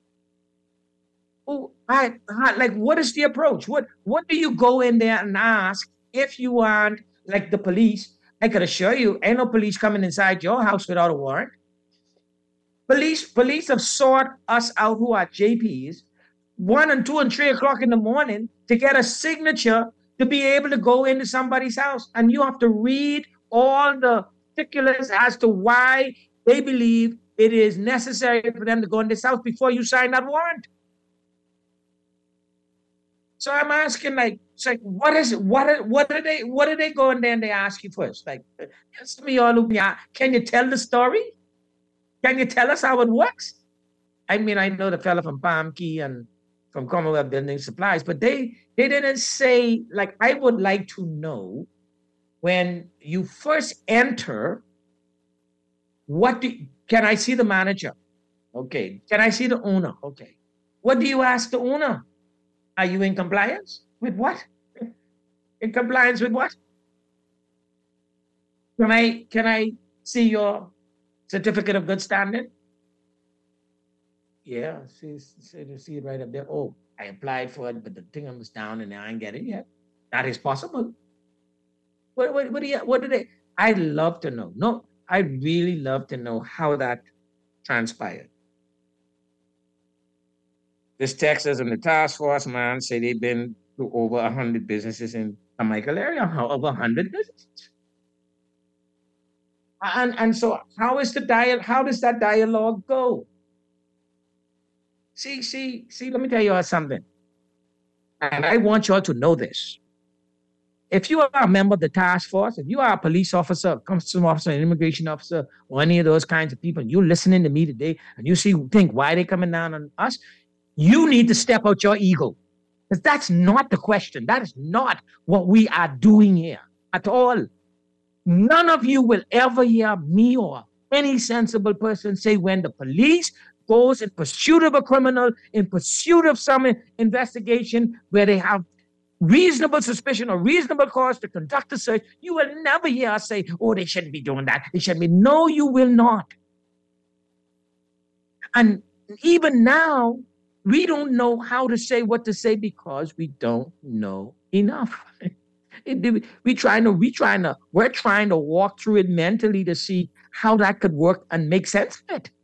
Oh, like what is the approach? What do you go in there and ask if you aren't like the police? I could assure you, ain't no police coming inside your house without a warrant. Police have sought us out who are JPs 1 and 2 and 3 o'clock in the morning to get a signature to be able to go into somebody's house. And you have to read all the particulars as to why they believe it is necessary for them to go in this house before you sign that warrant. So I'm asking, like, it's like, what is it? What are they go in there and they ask you first? Like, some of y'all, can you tell the story? Can you tell us how it works? I mean, I know the fella from Palm Key and from Commonwealth Building Supplies, but they didn't say, like, I would like to know when you first enter, can I see the manager? Okay. Can I see the owner? Okay. What do you ask the owner? Are you in compliance? With what? In compliance with what? Can I see your certificate of good standing? Yeah, see it right up there. Oh, I applied for it, but the thing was down and I ain't get it yet. That is possible. What do they? I'd love to know. No, I'd really love to know how that transpired. This text is in the task force, man, say they've been to over 100 businesses in the Michael area. How over 100 businesses? And so how does that dialogue go? See, let me tell you something. And I want you all to know this. If you are a member of the task force, if you are a police officer, customs officer, an immigration officer, or any of those kinds of people, and you're listening to me today, and you think, why are they coming down on us? You need to step out your ego. Because that's not the question. That is not what we are doing here at all. None of you will ever hear me or any sensible person say when the police goes in pursuit of a criminal, in pursuit of some investigation where they have reasonable suspicion or reasonable cause to conduct a search, you will never hear us say, oh, they shouldn't be doing that. They shouldn't be. No, you will not. And even now, we don't know how to say what to say because we don't know enough. We're trying to walk through it mentally to see how that could work and make sense of it.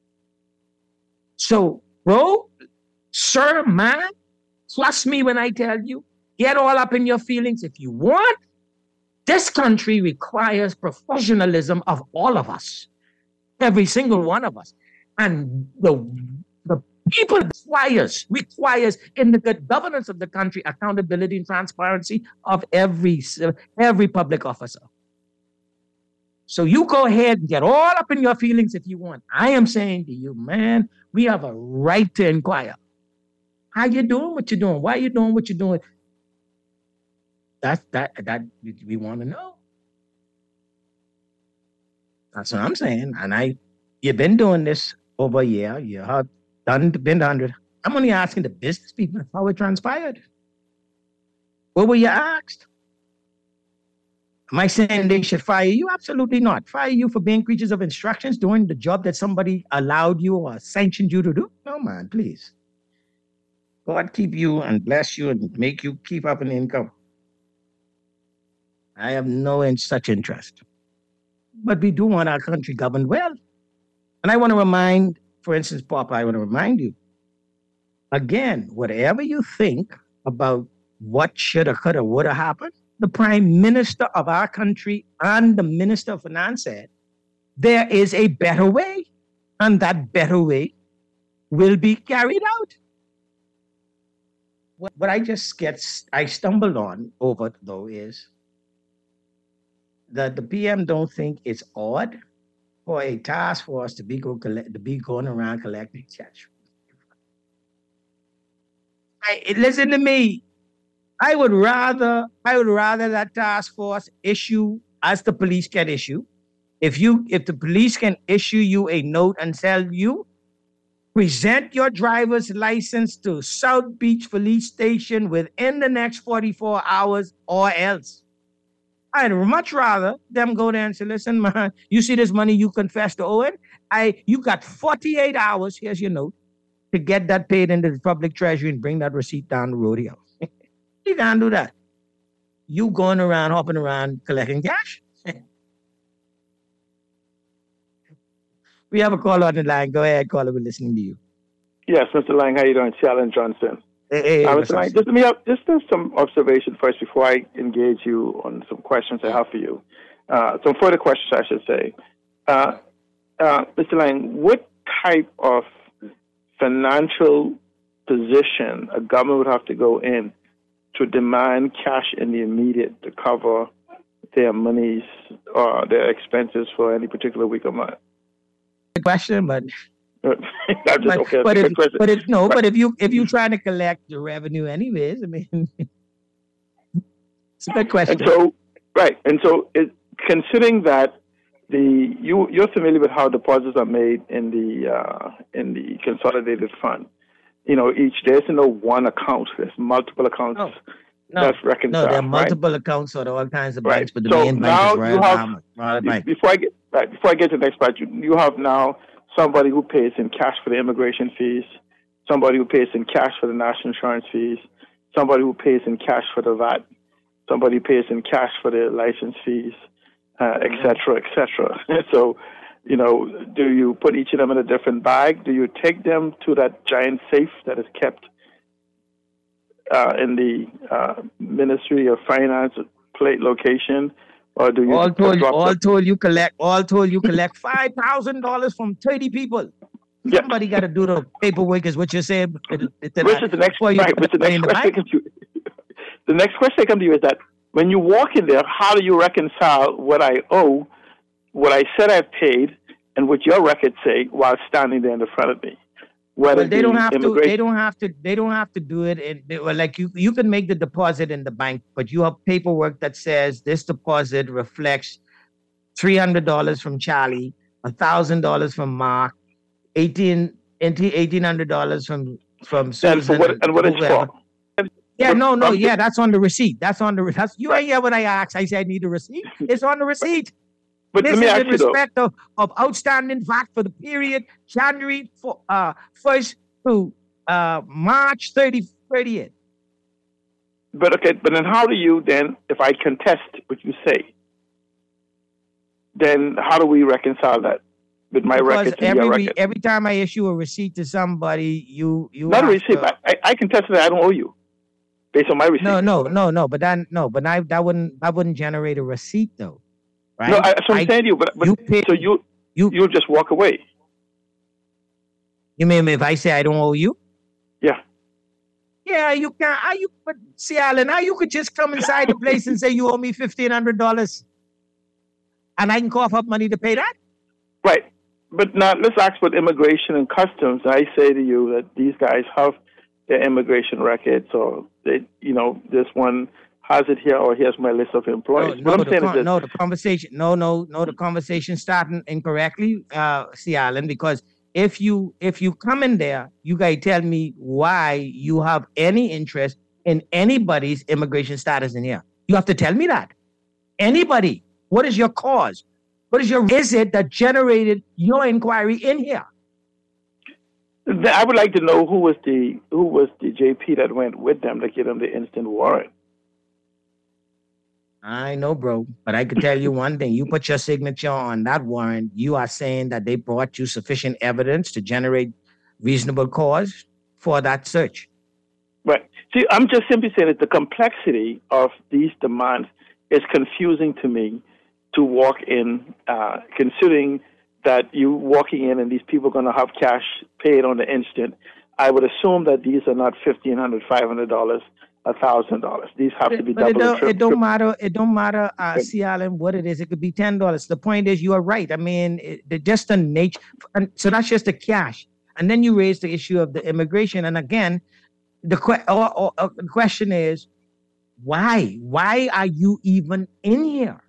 So, bro, sir, man, trust me when I tell you, get all up in your feelings if you want. This country requires professionalism of all of us, every single one of us. And the people requires in the good governance of the country, accountability and transparency of every public officer. So you go ahead and get all up in your feelings if you want. I am saying to you, man, we have a right to inquire. How you doing what you're doing? Why are you doing what you're doing? That we want to know. That's what I'm saying. And you've been doing this over a year. You have been 100. I'm only asking the business people how it transpired. What were you asked? Am I saying they should fire you? Absolutely not. Fire you for being creatures of instructions, doing the job that somebody allowed you or sanctioned you to do? No, man, please. God keep you and bless you and make you keep up an income. I have no such interest. But we do want our country governed well. And I want to remind, for instance, Papa, I want to remind you, again, whatever you think about what should have, could have, would have happened, the Prime Minister of our country and the Minister of Finance said, there is a better way, and that better way will be carried out. What I stumbled on over, though, is that the PM don't think it's odd for a task force to be going around collecting checks. Listen to me. I would rather that task force issue, as the police can issue. If the police can issue you a note and tell you, present your driver's license to South Beach Police Station within the next 44 hours or else. I'd much rather them go there and say, listen, man, you see this money you confessed to owing? You got 48 hours, here's your note, to get that paid into the public treasury and bring that receipt down the rodeo. You can't do that. You going around, hopping around, collecting cash. We have a caller on the line. Go ahead, caller. We're listening to you.
Yes, Mr. Lang, how you doing? Alan Johnson.
Hey,
Mr. Lang, just some observation first before I engage you on some questions I have for you. Some further questions, I should say. Mr. Lang, what type of financial position a government would have to go in to demand cash in the immediate to cover their monies or their expenses for any particular week or month?
Good question, but
if
you're trying to collect the revenue anyways, I mean, it's a good question.
And so considering that you're familiar with how deposits are made in the consolidated fund. There's no one account. There's multiple accounts. That's reconciled.
No, there are multiple accounts or all kinds of banks, but the main bank is Royal Bank.
Before I get to the next part, you have now somebody who pays in cash for the immigration fees, somebody who pays in cash for the national insurance fees, somebody who pays in cash for the VAT, somebody who pays in cash for the license fees, et cetera, et cetera. So, do you put each of them in a different bag? Do you take them to that giant safe that is kept in the Ministry of Finance plate location? Or do you
all told you collect $5,000 from 30 people? Yeah. Somebody got to do the paperwork, is what you're saying.
The next question I come to you is that when you walk in there, how do you reconcile what I owe, what I said I paid, and what your records say while standing there in the front of me?
They don't have to do it. You can make the deposit in the bank, but you have paperwork that says this deposit reflects $300 from Charlie, $1,000 from Mark, $1,800 from Susan.
And what it's for?
Yeah, no, yeah, that's on the receipt. That's on the. That's you ain't hear what I asked. I said I need a receipt. It's on the receipt.
But
this
let me
is
ask
in
you, though.
respect of outstanding VAT for the period January 1st to March 30th.
But okay, but then how do you then, if I contest what you say, then how do we reconcile that with my record to your record?
Every time I issue a receipt to somebody, you
Not a receipt. I contest that I don't owe you based on my receipt.
No. But that wouldn't generate a receipt though, right?
No, that's what I'm saying to you. But so you'll just walk away.
You mean if I say I don't owe you?
Yeah.
Yeah, you can. But see, Alan, how you could just come inside the place and say you owe me $1,500, and I can cough up money to pay that?
Right. But now let's ask about immigration and customs. I say to you that these guys have their immigration records, or they, this one has it here, or here's my list of employees.
The conversation starting incorrectly, see, Alan, because if you come in there, you guys tell me why you have any interest in anybody's immigration status in here. You have to tell me that. Anybody. What is your cause? Is it that generated your inquiry in here?
I would like to know who was the JP that went with them to give them the instant warrant.
I know, bro, but I could tell you one thing. You put your signature on that warrant, you are saying that they brought you sufficient evidence to generate reasonable cause for that search.
Right. See, I'm just simply saying that the complexity of these demands is confusing to me to walk in, considering that you walking in and these people are going to have cash paid on the instant. I would assume that these are not $1,500, $500, $1,000. These have to be double.
It don't matter. See, Alan, what it is. It could be $10. The point is, you are right. I mean, just the nature. And so that's just the cash. And then you raise the issue of the immigration. And again, the question is, why? Why are you even in here?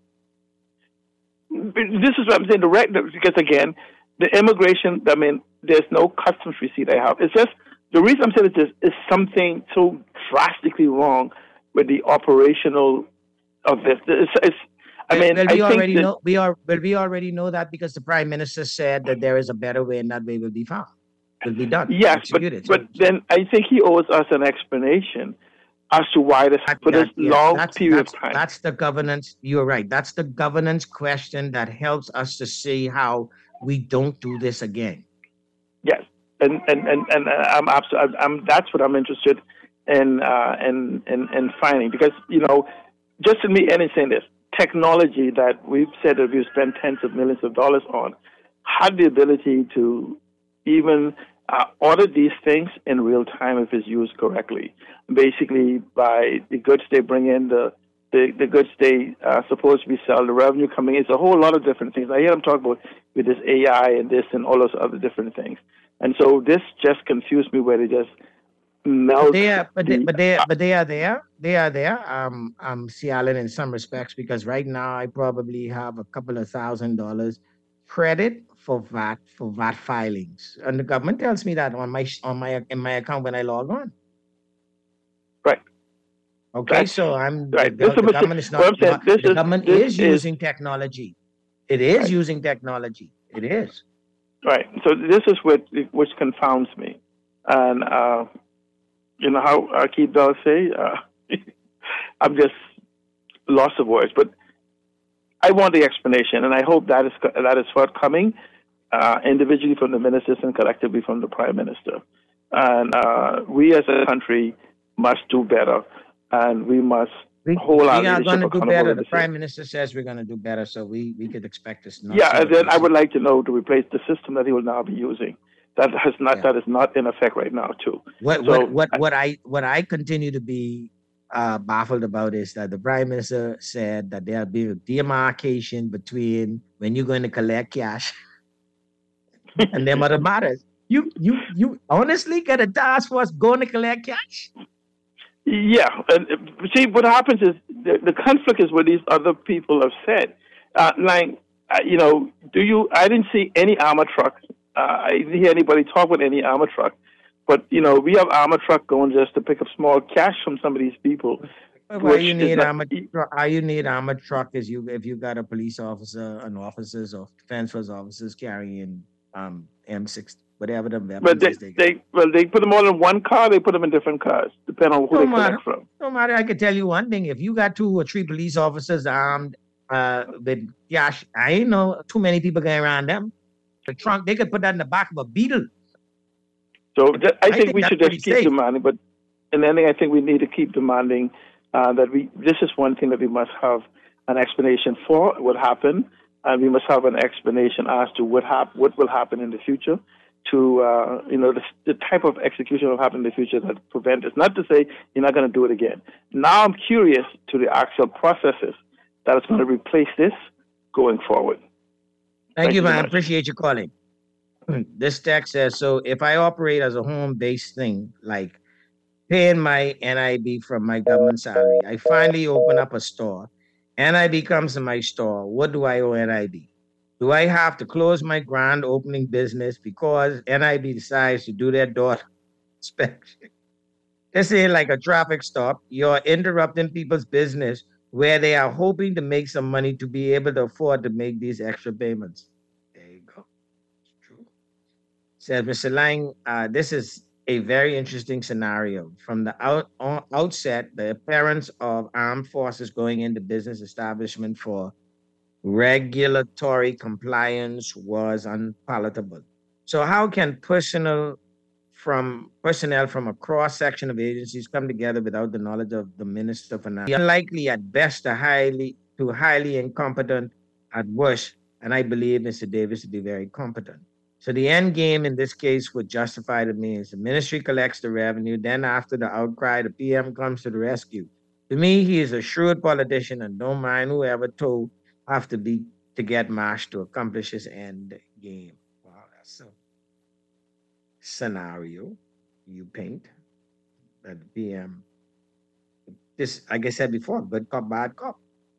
This is what I'm saying. Because again, the immigration. I mean, there's no customs receipt I have. It's just. The reason I'm saying this is something so drastically wrong with the operational of this.
We already know that because the Prime Minister said that there is a better way and that way will be found. Will be done.
Yes, but then I think he owes us an explanation as to why this long period of time.
That's the governance. You're right. That's the governance question that helps us to see how we don't do this again.
Yes. And that's what I'm interested in finding, because just in me and saying this, technology that we've said that we've spent tens of millions of dollars on had the ability to even audit these things in real time if it's used correctly. Basically, by the goods they bring in, the goods they supposed to be selling, the revenue coming in, it's a whole lot of different things. I hear them talk about with this AI and this and all those other different things. And so this just confused me where they just melt.
They are there. See, Alan, in some respects, because right now I probably have a couple of $1,000 credit for VAT filings, and the government tells me that in my account when I log on.
Right.
Okay, so the government is not. The government is using technology. It is using technology. It is.
Right. So this is which confounds me. And how Keith Bell say, I'm just lost of words. But I want the explanation, and I hope that is forthcoming, individually from the ministers and collectively from the Prime Minister. And we as a country must do better, and we must hold our leadership accountable. We are going to do better.
The Prime Minister says we're going to do better, so we could expect this.
And then I would like to know to replace the system that he will now be using. That is not in effect right now too.
What I continue to be baffled about is that the Prime Minister said that there'll be a demarcation between when you're going to collect cash and them other matters. You honestly get a task force going to collect cash?
Yeah, and see what happens is the conflict is what these other people have said. I didn't see any armor truck. I didn't hear anybody talk with any armor truck But we have armor truck going just to pick up small cash from some of these people.
Why you need armored truck is if you got a police officer and officers or defense force officers carrying M6 whatever the weapons.
But they put them all in one car. They put them in different cars, depending on who they collect from.
No matter. I can tell you one thing: if you got 2 or 3 police officers armed with cash, I ain't know too many people going around them. The trunk, they could put that in the back of a Beetle.
So I think we should just keep demanding. But in ending, I think we need to keep demanding that this is one thing that we must have an explanation for what happened, and we must have an explanation as to what will happen in the future. To the type of execution will happen in the future that prevent us. Not to say you're not going to do it again. Now I'm curious to the actual processes that is going to replace this going forward.
Thank you, man. I appreciate you calling. This text says, so if I operate as a home-based thing, like paying my NIB from my government salary, I finally open up a store, NIB comes to my store, what do I owe NIB? Do I have to close my grand opening business because NIB decides to do their door inspection? This ain't like a traffic stop. You're interrupting people's business where they are hoping to make some money to be able to afford to make these extra payments. There you go. It's true. Says Mr. Lang, this is a very interesting scenario. From the outset, the appearance of armed forces going into business establishment for regulatory compliance was unpalatable. So how can personnel from a cross-section of agencies come together without the knowledge of the Minister of Finance? Unlikely at best, highly incompetent at worst, and I believe Mr. Davis to be very competent. So the end game in this case would justify to me is the ministry collects the revenue, then after the outcry, the PM comes to the rescue. To me, he is a shrewd politician and don't mind whoever told have to get mashed to accomplish his end game. Wow, that's a scenario you paint that the PM, this, like I said before, good cop, bad cop.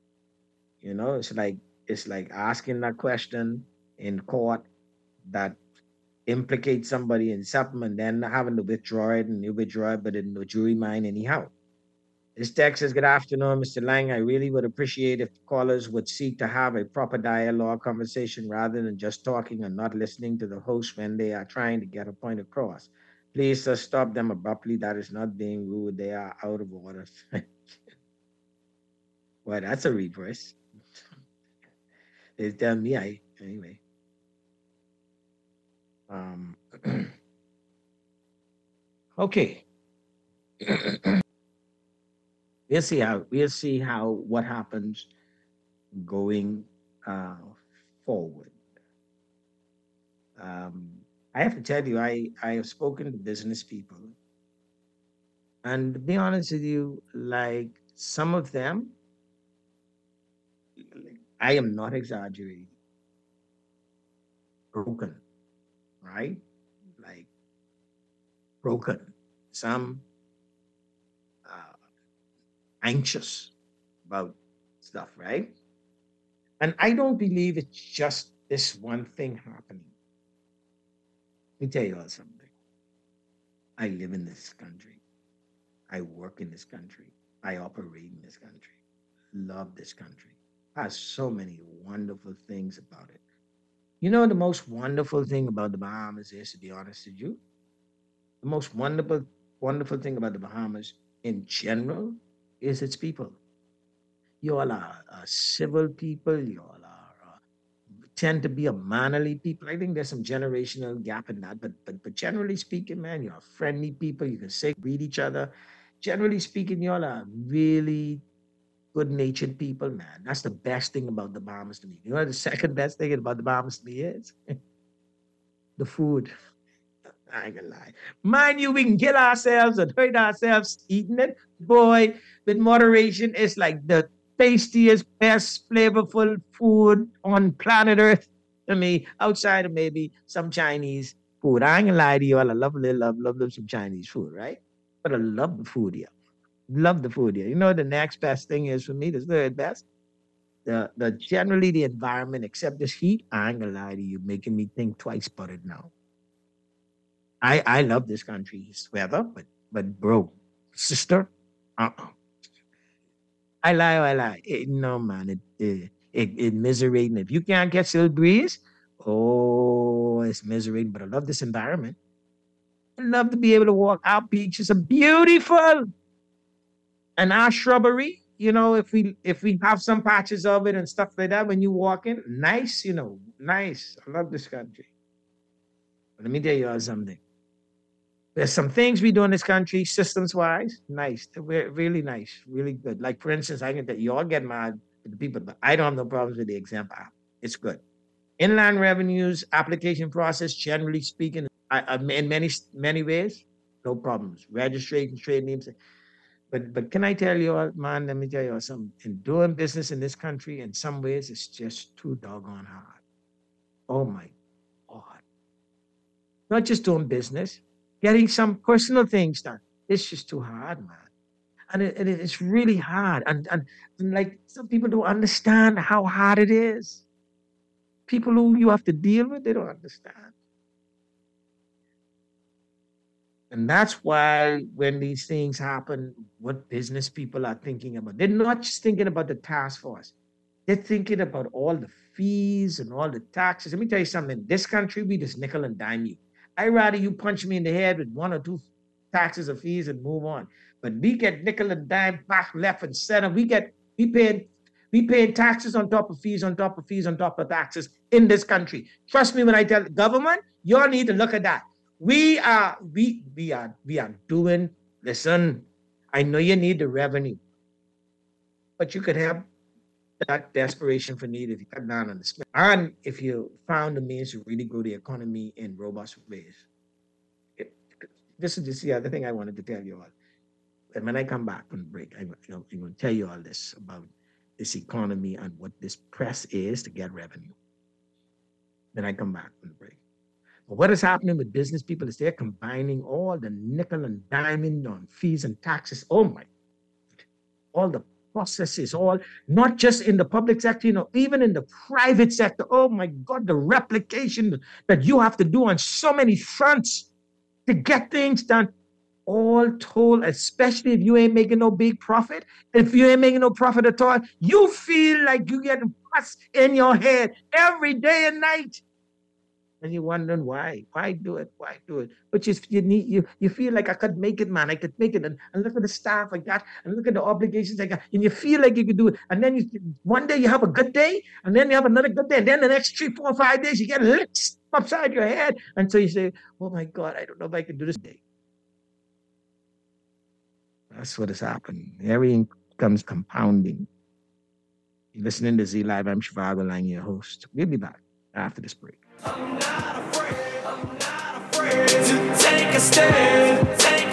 It's like asking that question in court that implicates somebody in something and then having to withdraw it, and you withdraw it, but in the jury mind anyhow. This text says, good afternoon, Mr. Lang. I really would appreciate if callers would seek to have a proper dialogue conversation rather than just talking and not listening to the host when they are trying to get a point across. Please stop them abruptly. That is not being rude. They are out of order. Well, that's a reverse. They tell me anyway. Okay. We'll see how what happens going forward. I have to tell you, I have spoken to business people, and to be honest with you, like some of them, I am not exaggerating, broken, right? Like broken. Some anxious about stuff, right? And I don't believe it's just this one thing happening. Let me tell you all something. I live in this country. I work in this country. I operate in this country. Love this country. Has so many wonderful things about it. You know, the most wonderful thing about the Bahamas is, to be honest with you, the most wonderful thing about the Bahamas in general is its people. You all are civil people. You all are tend to be a mannerly people. I think there's some generational gap in that, but generally speaking, man, you're friendly people. You can read each other. Generally speaking, you all are really good-natured people, man. That's the best thing about the Bahamas to me. You know what the second best thing about the Bahamas to me is? The food. I ain't gonna lie. Mind you, we can kill ourselves and hurt ourselves eating it. Boy, with moderation, it's like the tastiest, best, flavorful food on planet Earth to me, outside of maybe some Chinese food. I ain't gonna lie to you all. I love some Chinese food, right? But I love the food here. Love the food here. You know the next best thing is for me, the third best? The generally the environment, except this heat, I ain't gonna lie to you, making me think twice about it now. I love this country's weather, but bro, sister, I lie. No, man, it miserating. If you can't get still breeze, oh, it's miserating. But I love this environment. I love to be able to walk. Our beaches are beautiful. And our shrubbery, if we have some patches of it and stuff like that, when you walk in, nice, nice. I love this country. But let me tell you all something. There's some things we do in this country, systems-wise, nice. They're really nice, really good. Like, for instance, I can tell you all get mad at the people, but I don't have no problems with the example. It's good. Inland revenues, application process, generally speaking, in many ways, no problems. Registration, trade names. But can I tell you all, man, let me tell you all something. In doing business in this country, in some ways, it's just too doggone hard. Oh, my God. Not just doing business, getting some personal things done. It's just too hard, man. And it's really hard. And like, some people don't understand how hard it is. People who you have to deal with, they don't understand. And that's why when these things happen, what business people are thinking about, they're not just thinking about the task force. They're thinking about all the fees and all the taxes. Let me tell you something. In this country, we just nickel and dime you. I'd rather you punch me in the head with 1 or 2 taxes or fees and move on. But we get nickel and dime back, left and center. We paying taxes on top of fees, on top of fees, on top of taxes in this country. Trust me when I tell the government, you all need to look at that. We are doing, listen, I know you need the revenue, but you could have that desperation for need if you cut down on the spend. And if you found the means to really grow the economy in robust ways. This is just the other thing I wanted to tell you all. And when I come back from the break, I'm going to tell you all this about this economy and what this press is to get revenue. Then I come back from the break. But what is happening with business people is they're combining all the nickel and diamond on fees and taxes. Oh my, all the processes, all, not just in the public sector, even in the private sector. Oh my God, the replication that you have to do on so many fronts to get things done. All told, especially if you ain't making no big profit, if you ain't making no profit at all, you feel like you get pus in your head every day and night. And you're wondering why? Why do it? Why do it? But you feel like I could make it, man. I could make it. And look at the staff I got, and look at the obligations I got. And you feel like you could do it. And then one day you have a good day, and then you have another good day. And then the next 3, 4, 5 days, you get licks upside your head. And so you say, oh my God, I don't know if I can do this day. That's what has happened. Everything comes compounding. You're listening to Z Live. I'm Shivago Lang, your host. We'll be back after this break.
I'm not afraid to take a stand,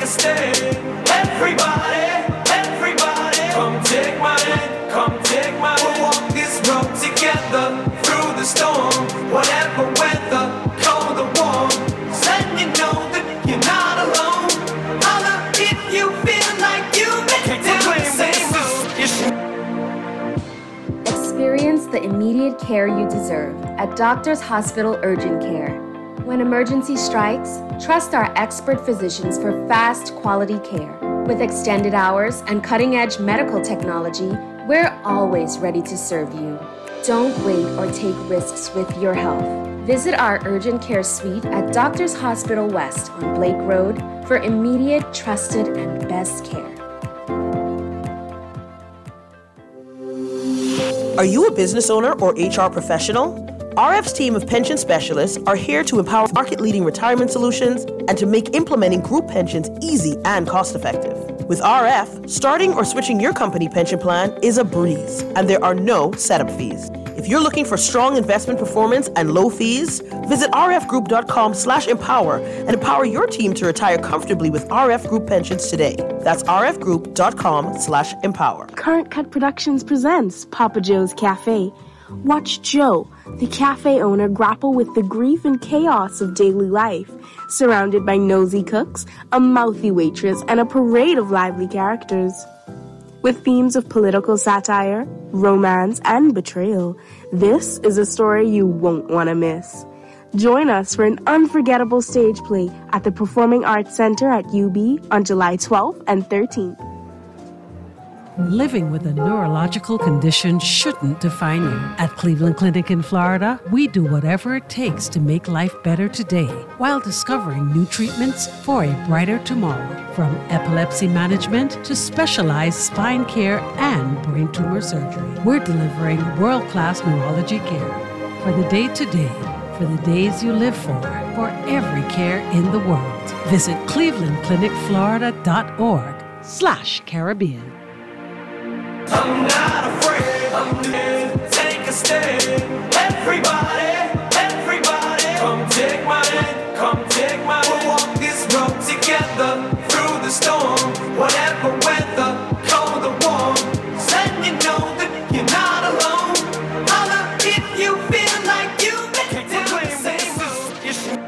Everybody, come take my hand, We'll walk this road together through the storm, whatever weather, cold or warm. Letting you know that you're not alone. Holla if you feel like you make it down the same road.
Experience the immediate care you deserve at Doctors Hospital Urgent Care. When emergency strikes, trust our expert physicians for fast, quality care. With extended hours and cutting-edge medical technology, we're always ready to serve you. Don't wait or take risks with your health. Visit our urgent care suite at Doctors Hospital West on Blake Road for immediate, trusted, and best care.
Are you a business owner or HR professional? RF's team of pension specialists are here to empower market-leading retirement solutions and to make implementing group pensions easy and cost-effective. With RF, starting or switching your company pension plan is a breeze, and there are no setup fees. If you're looking for strong investment performance and low fees, visit rfgroup.com/empower and empower your team to retire comfortably with RF Group Pensions today. That's rfgroup.com/empower.
Current Cut Productions presents Papa Joe's Cafe. Watch Joe, the cafe owner, grapple with the grief and chaos of daily life, surrounded by nosy cooks, a mouthy waitress, and a parade of lively characters. With themes of political satire, romance, and betrayal, this is a story you won't want to miss. Join us for an unforgettable stage play at the Performing Arts Center at UB on July 12th and 13th.
Living with a neurological condition shouldn't define you. At Cleveland Clinic in Florida, we do whatever it takes to make life better today while discovering new treatments for a brighter tomorrow. From epilepsy management to specialized spine care and brain tumor surgery, we're delivering world-class neurology care for the day-to-day, for the days you live for every care in the world. Visit clevelandclinicflorida.org/Caribbean.
I'm not afraid. I'm here. Take a stand. Everybody, come take my hand. Come take my hand. We'll walk this road together through the storm. Whatever weather, cold or warm. Let you know that you're not alone. Holla if you feel like you've been down the same road.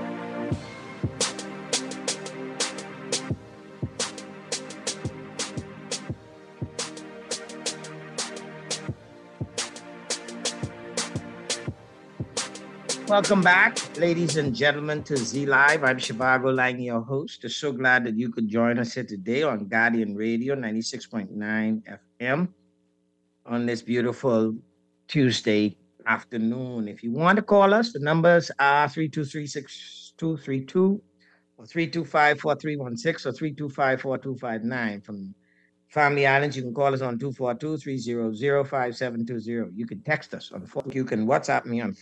Welcome back, ladies and gentlemen, to Z Live. I'm Shivago Lang, your host. I'm so glad that you could join us here today on Guardian Radio 96.9 FM on this beautiful Tuesday afternoon. If you want to call us, the numbers are 323-6232 or 325-4316 or 325-4259. From Family Islands, you can call us on 242-300-5720. You can text us on 4. You can WhatsApp me on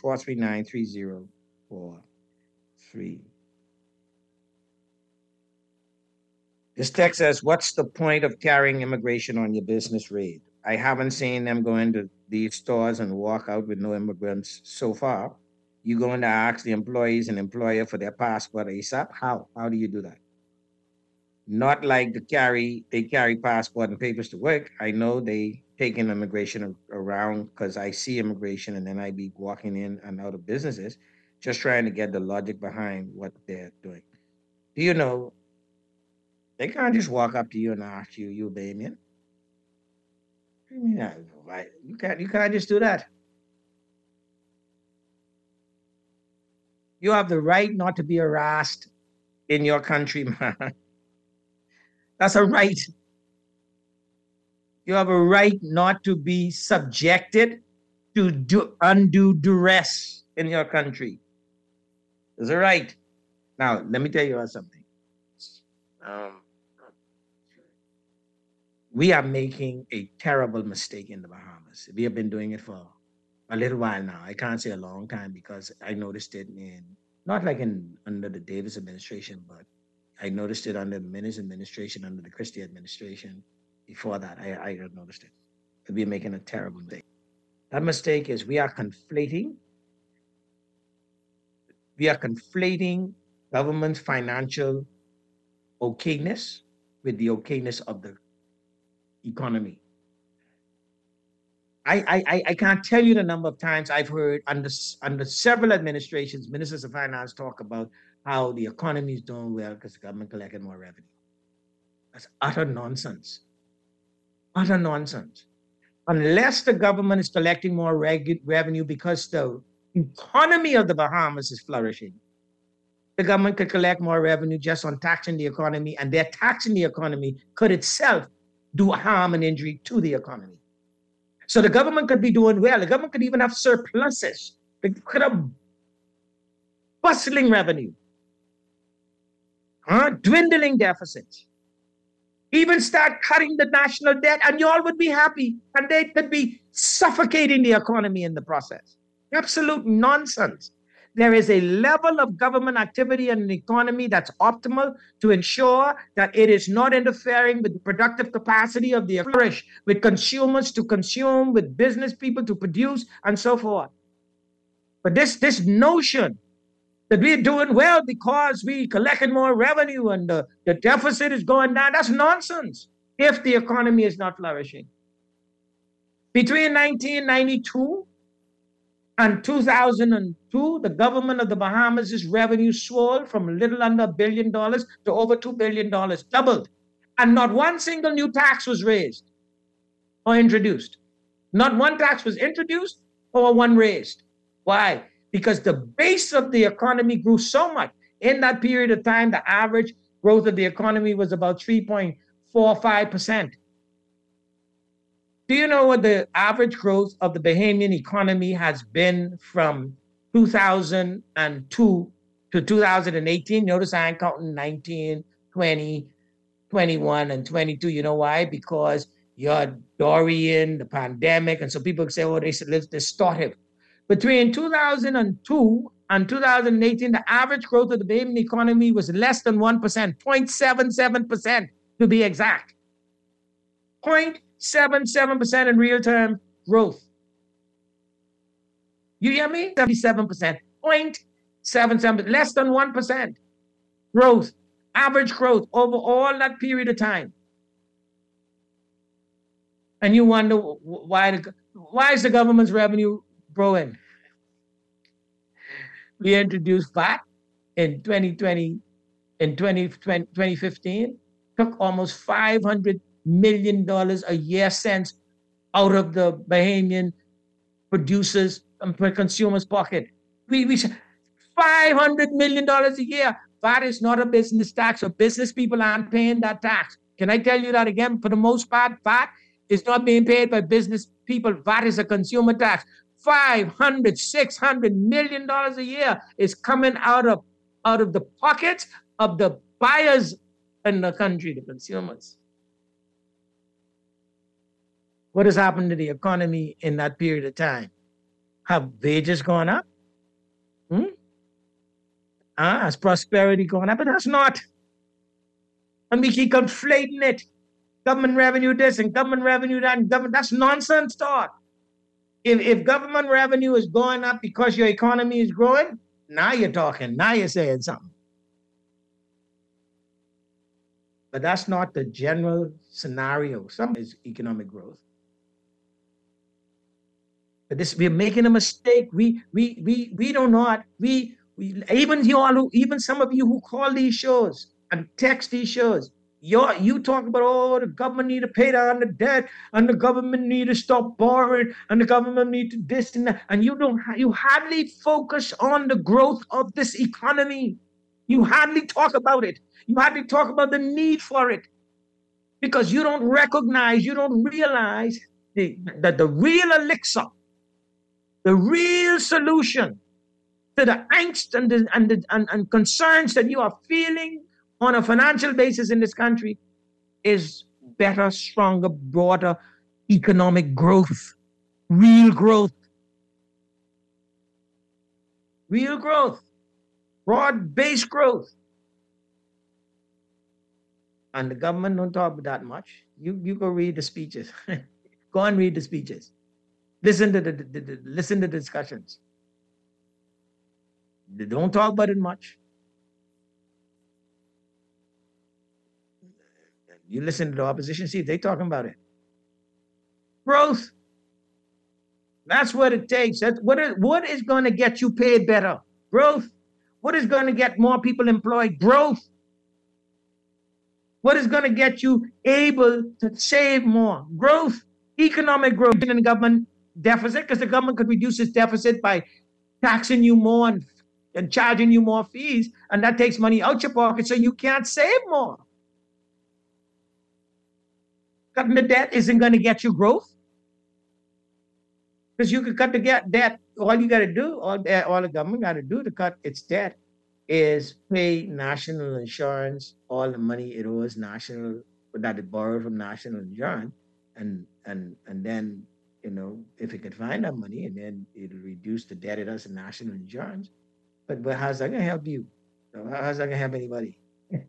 439-3043. This text says, what's the point of carrying immigration on your business raid? I haven't seen them go into these stores and walk out with no immigrants so far. You going to ask the employees and employer for their passport ASAP? How? How do you do that? Not like they carry passport and papers to work. I know they taking immigration around because I see immigration and then I be walking in and out of businesses, just trying to get the logic behind what they're doing. Do you know, they can't just walk up to you and ask you, you Bahamian? Yeah, you can't just do that. You have the right not to be harassed in your country, man. That's a right. You have a right not to be subjected to undue duress in your country. There's a right. Now, let me tell you something. We are making a terrible mistake in the Bahamas. We have been doing it for a little while now. I can't say a long time because I noticed it not like under the Davis administration, but I noticed it under the Minnie's administration, under the Christie administration. Before that, I noticed it. We're making a terrible mistake. That mistake is we are conflating government's financial okayness with the okayness of the economy. I can't tell you the number of times I've heard under several administrations, ministers of finance talk about how the economy is doing well because the government collected more revenue. That's utter nonsense. Utter nonsense. Unless the government is collecting more revenue because the economy of the Bahamas is flourishing, the government could collect more revenue just on taxing the economy, and their taxing the economy could itself do harm and injury to the economy. So the government could be doing well. The government could even have surpluses. They could have bustling revenue. Dwindling deficits, even start cutting the national debt, and you all would be happy, and they could be suffocating the economy in the process. Absolute nonsense. There is a level of government activity in the economy that's optimal to ensure that it is not interfering with the productive capacity of the flourish, with consumers to consume, with business people to produce, and so forth. But this notion that we're doing well because we collected more revenue and the deficit is going down, that's nonsense if the economy is not flourishing. Between 1992 and 2002, the government of the Bahamas' revenue soared from a little under $1 billion to over $2 billion, doubled. And not one single new tax was raised or introduced. Not one tax was introduced or one raised. Why? because the base of the economy grew so much. In that period of time, the average growth of the economy was about 3.45%. Do you know what the average growth of the Bahamian economy has been from 2002 to 2018? Notice I ain't counting 19, 20, 21, and 22. You know why? Because you're Dorian, the pandemic, and so people say, oh, they said let's distort it. Between 2002 and 2018, the average growth of the Bahamian economy was less than 1%, 0.77% to be exact. 0.77% in real term growth. You hear me? 77%, 0.77%, less than 1% growth, average growth over all that period of time. And you wonder why is the government's revenue growing? We introduced VAT in 2015, took almost $500 million a year cents out of the Bahamian producers and consumers' pocket. We $500 million a year. VAT is not a business tax, so business people aren't paying that tax. Can I tell you that again? For the most part, VAT is not being paid by business people. VAT is a consumer tax. $500, $600 million a year is coming out of the pockets of the buyers in the country, the consumers. What has happened to the economy in that period of time? Have wages gone up? Has prosperity gone up? But that's not. And we keep conflating it. Government revenue this and government revenue that, and government, that's nonsense talk. If government revenue is going up because your economy is growing, now you're talking, now you're saying something. But that's not the general scenario. Some is economic growth. But we're making a mistake. We do not, even some of you who call these shows and text these shows, you talk about, oh, the government need to pay down the debt, and the government need to stop borrowing, and the government need to this and that, and you hardly focus on the growth of this economy. You hardly talk about it. You hardly talk about the need for it, because you don't recognize, you don't realize that the real elixir, the real solution to the angst and concerns that you are feeling on a financial basis in this country is better, stronger, broader economic growth, real growth, broad-based growth. And the government don't talk about that much. You go read the speeches. Go and read the speeches. Listen to the discussions. They don't talk about it much. You listen to the opposition, see if they're talking about it. Growth. That's what it takes. That's what is going to get you paid better? Growth. What is going to get more people employed? Growth. What is going to get you able to save more? Growth. Economic growth in the government deficit, because the government could reduce its deficit by taxing you more and charging you more fees, and that takes money out your pocket, so you can't save more. Cutting the debt isn't going to get you growth, because you can cut the debt. All you got to do, all the government got to do to cut its debt is pay national insurance, all the money it owes national, that it borrowed from national insurance, and then, you know, if it could find that money, and then it'll reduce the debt it has in national insurance. But how's that going to help you? How's that going to help anybody?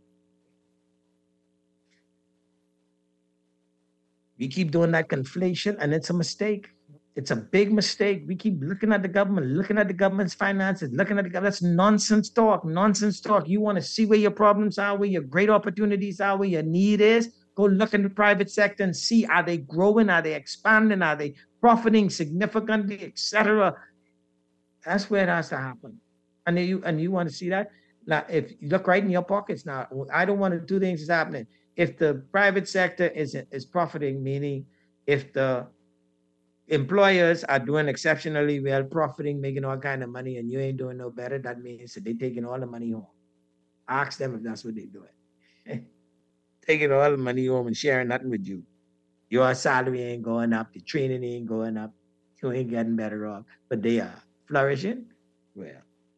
We keep doing that conflation, and it's a mistake. It's a big mistake. We keep looking at the government, looking at the government's finances, looking at the government. That's nonsense talk, nonsense talk. You want to see where your problems are, where your great opportunities are, where your need is? Go look in the private sector and see, are they growing? Are they expanding? Are they profiting significantly, etc.? That's where it has to happen. And you want to see that? Now, if you look right in your pockets now, I don't want to do things that's happening. If the private sector is profiting, meaning if the employers are doing exceptionally well, profiting, making all kind of money, and you ain't doing no better, that means that they're taking all the money home. Ask them if that's what they're doing. Taking all the money home and sharing nothing with you. Your salary ain't going up, the training ain't going up, you ain't getting better off, but they are flourishing. Well,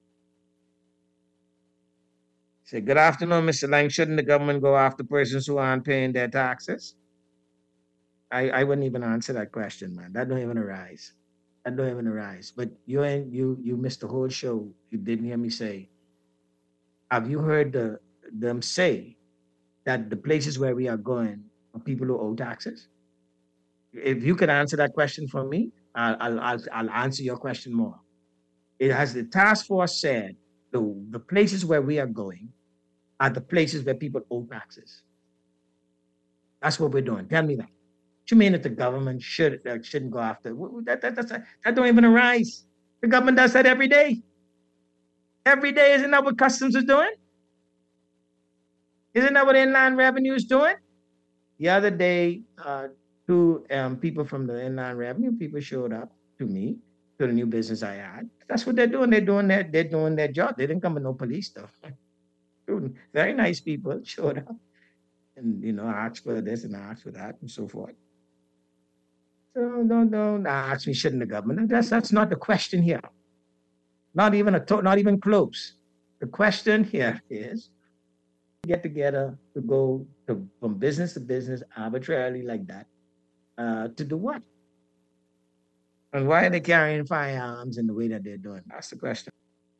say, good afternoon, Mr. Lang. Shouldn't the government go after persons who aren't paying their taxes? I wouldn't even answer that question, man. That don't even arise. That don't even arise. But you missed the whole show. You didn't hear me say. Have you heard them say that the places where we are going are people who owe taxes? If you could answer that question for me, I'll answer your question more. It has the task force said the places where we are going are the places where people owe taxes. That's what we're doing. Tell me that. What you mean that the government shouldn't go after? That don't even arise. The government does that every day. Every day, isn't that what Customs is doing? Isn't that what Inland Revenue is doing? The other day, two people from the Inland Revenue people showed up to me, to the new business I had. That's what they're doing. They're doing their job. They didn't come with no police stuff. Very nice people showed up, and asked for this and asked for that and so forth. So don't ask me, shouldn't the government? That's not the question here. Not even close. The question here is, get together to go from business to business arbitrarily like that, to do what? And why are they carrying firearms in the way that they're doing? That's the question.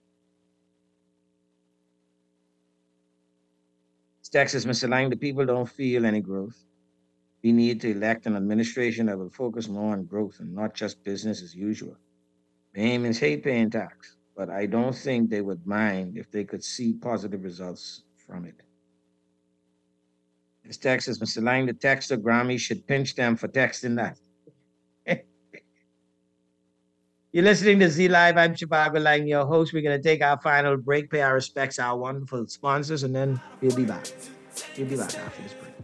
Texas, Mr. Lang, the people don't feel any growth. We need to elect an administration that will focus more on growth and not just business as usual. Bahamians hate paying tax, but I don't think they would mind if they could see positive results from it. It's Texas, Mr. Lang, the texter Grammy should pinch them for texting that. You're listening to Z Live. I'm Chivago Lang, your host. We're going to take our final break, pay our respects to our wonderful sponsors, and then we'll be back. We'll be back after this break.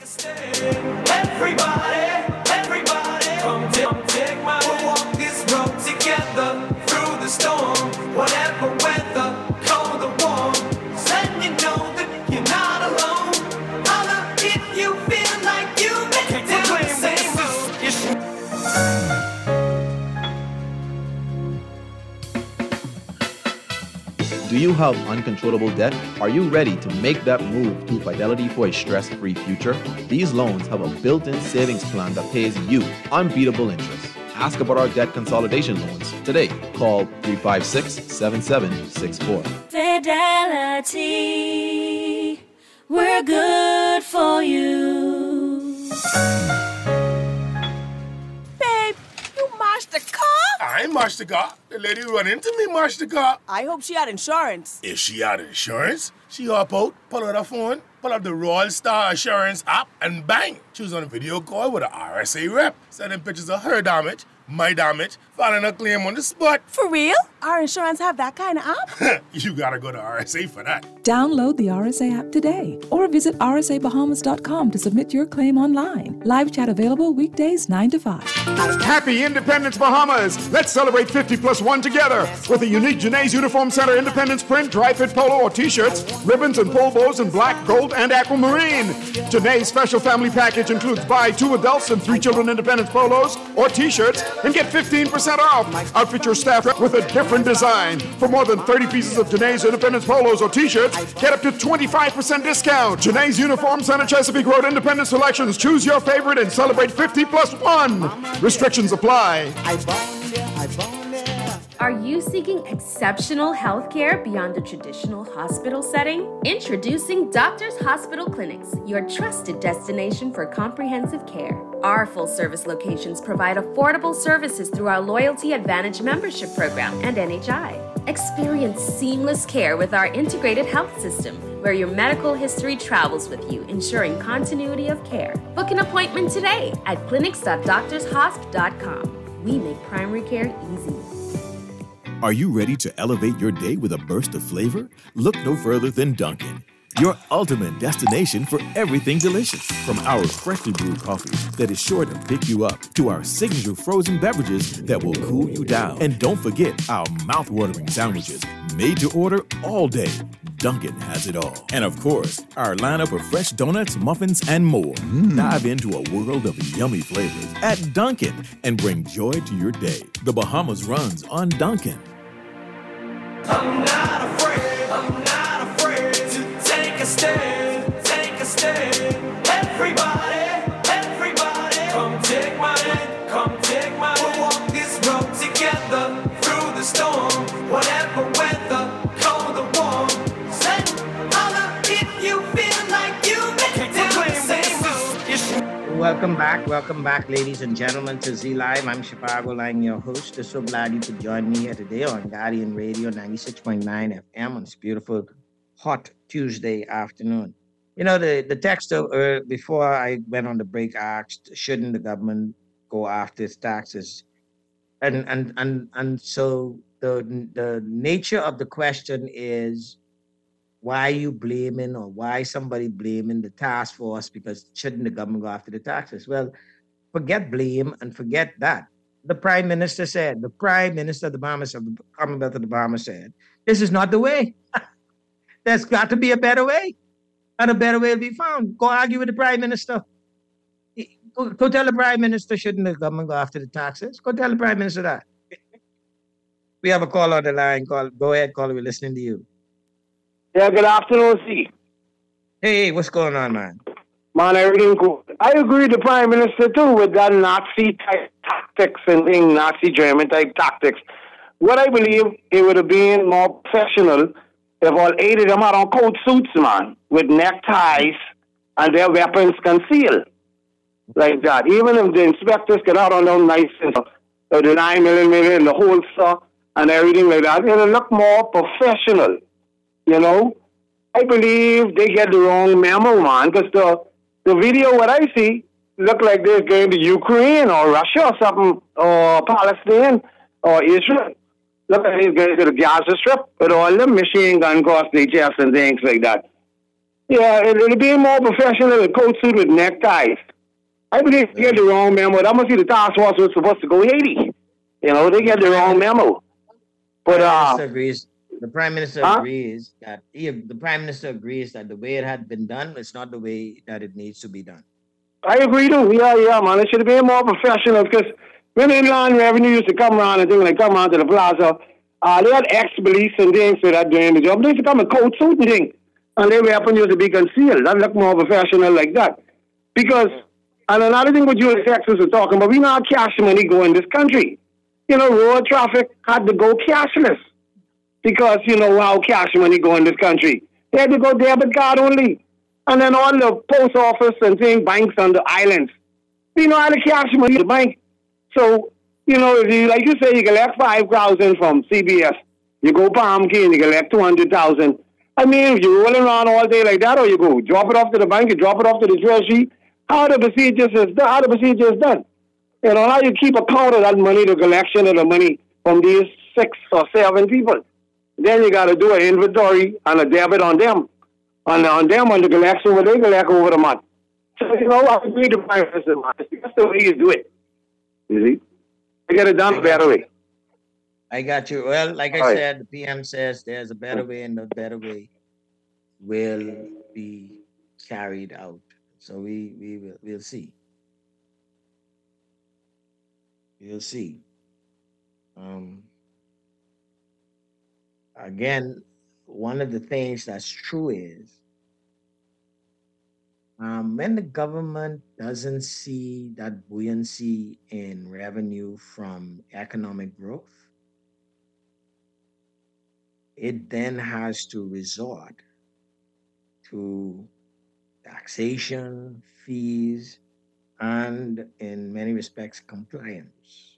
Everybody, come take my hand. We'll walk this road together through the storm. Whatever weather, cold or warm. Letting you know that you're not alone. Holla if you feel like you've been down the same road.
Do you have uncontrollable debt? Are you ready to make that move to Fidelity for a stress-free future? These loans have a built-in savings plan that pays you unbeatable interest. Ask about our debt consolidation loans today. Call 356-7764.
Fidelity, we're good for you.
Babe, you mashed the car?
I ain't mashed the car. The lady who run into me mashed the car.
I hope she had insurance.
If she had insurance, she hop out, pull out her phone, pull up the Royal Star Assurance app, and bang! She was on a video call with an RSA rep, sending pictures of her damage, my damage, filing a claim on the spot.
For real? Our insurance have that kind of app?
You gotta go to RSA for that.
Download the RSA app today or visit rsabahamas.com to submit your claim online. Live chat available weekdays 9 to 5.
Happy Independence Bahamas! Let's celebrate 50+1 together with a unique Janae's Uniform Center Independence print, dry fit polo or t-shirts, ribbons and pole bows in black, gold, and aquamarine. Janae's special family package includes buy 2 adults and 3 children Independence polos or t-shirts and get 15% off. Outfit your staff with a different design. For more than 30 pieces of Janae's Independence polos or t-shirts, get up to 25% discount. Janae's Uniform Center Chesapeake Road Independence Selections. Choose your favorite and celebrate 50+1. Restrictions apply.
Are you seeking exceptional health care beyond the traditional hospital setting? Introducing Doctors Hospital Clinics, your trusted destination for comprehensive care. Our full-service locations provide affordable services through our Loyalty Advantage membership program and NHI. Experience seamless care with our integrated health system, where your medical history travels with you, ensuring continuity of care. Book an appointment today at clinics.doctorshosp.com. We make primary care easy.
Are you ready to elevate your day with a burst of flavor? Look no further than Dunkin'. your ultimate destination for everything delicious. From our freshly brewed coffee that is sure to pick you up to our signature frozen beverages that will cool you down. And don't forget our mouth-watering sandwiches made to order all day. Dunkin' has it all. And of course, our lineup of fresh donuts, muffins, and more. Dive into a world of yummy flavors at Dunkin' and bring joy to your day. The Bahamas runs on Dunkin'.
I'm not afraid to take a stand, take a stand. Everybody, come take my hand, come take my hand. We'll walk this road together through the storm, whatever weather, cold or warm. Say, holla if you feel like you make it down the same road.
Welcome back, ladies and gentlemen, to Z Live. I'm Chicago Lang, your host. I'm so glad you could join me here today on Guardian Radio 96.9 FM on this beautiful, hot Tuesday afternoon. You know, the texter before I went on the break asked, shouldn't the government go after its taxes? And so the nature of the question is, why are you blaming, or why somebody blaming the task force, because shouldn't the government go after the taxes? Well, forget blame and forget that. The Prime Minister said, the Prime Minister of the Bahamas, of the Commonwealth of the Bahamas said, this is not the way. There's got to be a better way, and a better way will be found. Go argue with the Prime Minister. Go tell the Prime Minister, shouldn't the government go after the taxes? Go tell the Prime Minister that. We have a call on the line. Go ahead, caller. We're listening to you.
Yeah, good afternoon, C.
Hey, what's going on, man?
Man, everything cool. I agree with the Prime Minister, too, with that Nazi-type tactics and thing, Nazi German-type tactics. What I believe, it would have been more professional if all 8 of them had on coat suits, man, with neckties and their weapons concealed. Like that. Even if the inspectors get out on them nice, the 9mm and the holster and everything like that, it'll look more professional. You know, I believe they get the wrong memo, man, because the video, what I see, look like they're going to Ukraine or Russia or something, or Palestine or Israel. Look like they're going to the Gaza Strip with all the machine gun across their chest and things like that. Yeah, it'll be more professional, a coat suit with neckties. I believe they get the wrong memo. That must be the task force was supposed to go Haiti. You know, they get the wrong memo. But
the Prime Minister agrees that the way it had been done, it's not the way that it needs to be done.
I agree too. Yeah, man. It should have been more professional, because when Inland Revenue used to come around and things like come around to the plaza, they had ex-police and things that are doing the job. They used to come in coat suit and things, and their weapon used to be concealed. That looked more professional like that. Because, and another thing what you and Texas are talking about, we not cash money go in this country. You know, road traffic had to go cashless. Because, you know, how cash money go in this country. They had to go debit card only. And then all the post office and thing, banks on the islands. You know, how the cash money in the bank. So, you know, if you, like you say, you collect 5,000 from CBS. You go Palm Key and you collect 200,000. I mean, if you're rolling around all day like that, or you go drop it off to the bank, you drop it off to the treasury, how the procedure is done. You know, how you keep account of that money, the collection of the money from these 6 or 7 people. Then you got to do an inventory and a debit on them. On the collection, what they collect over the month. So, you know, I agree to Prime Minister, man. That's the way you do it. You see? You get it done a better way.
I got you. Well, like I said, the PM says there's a better way, and the better way will be carried out. So we'll see. We'll see. Again, one of the things that's true is when the government doesn't see that buoyancy in revenue from economic growth, it then has to resort to taxation, fees, and in many respects, compliance.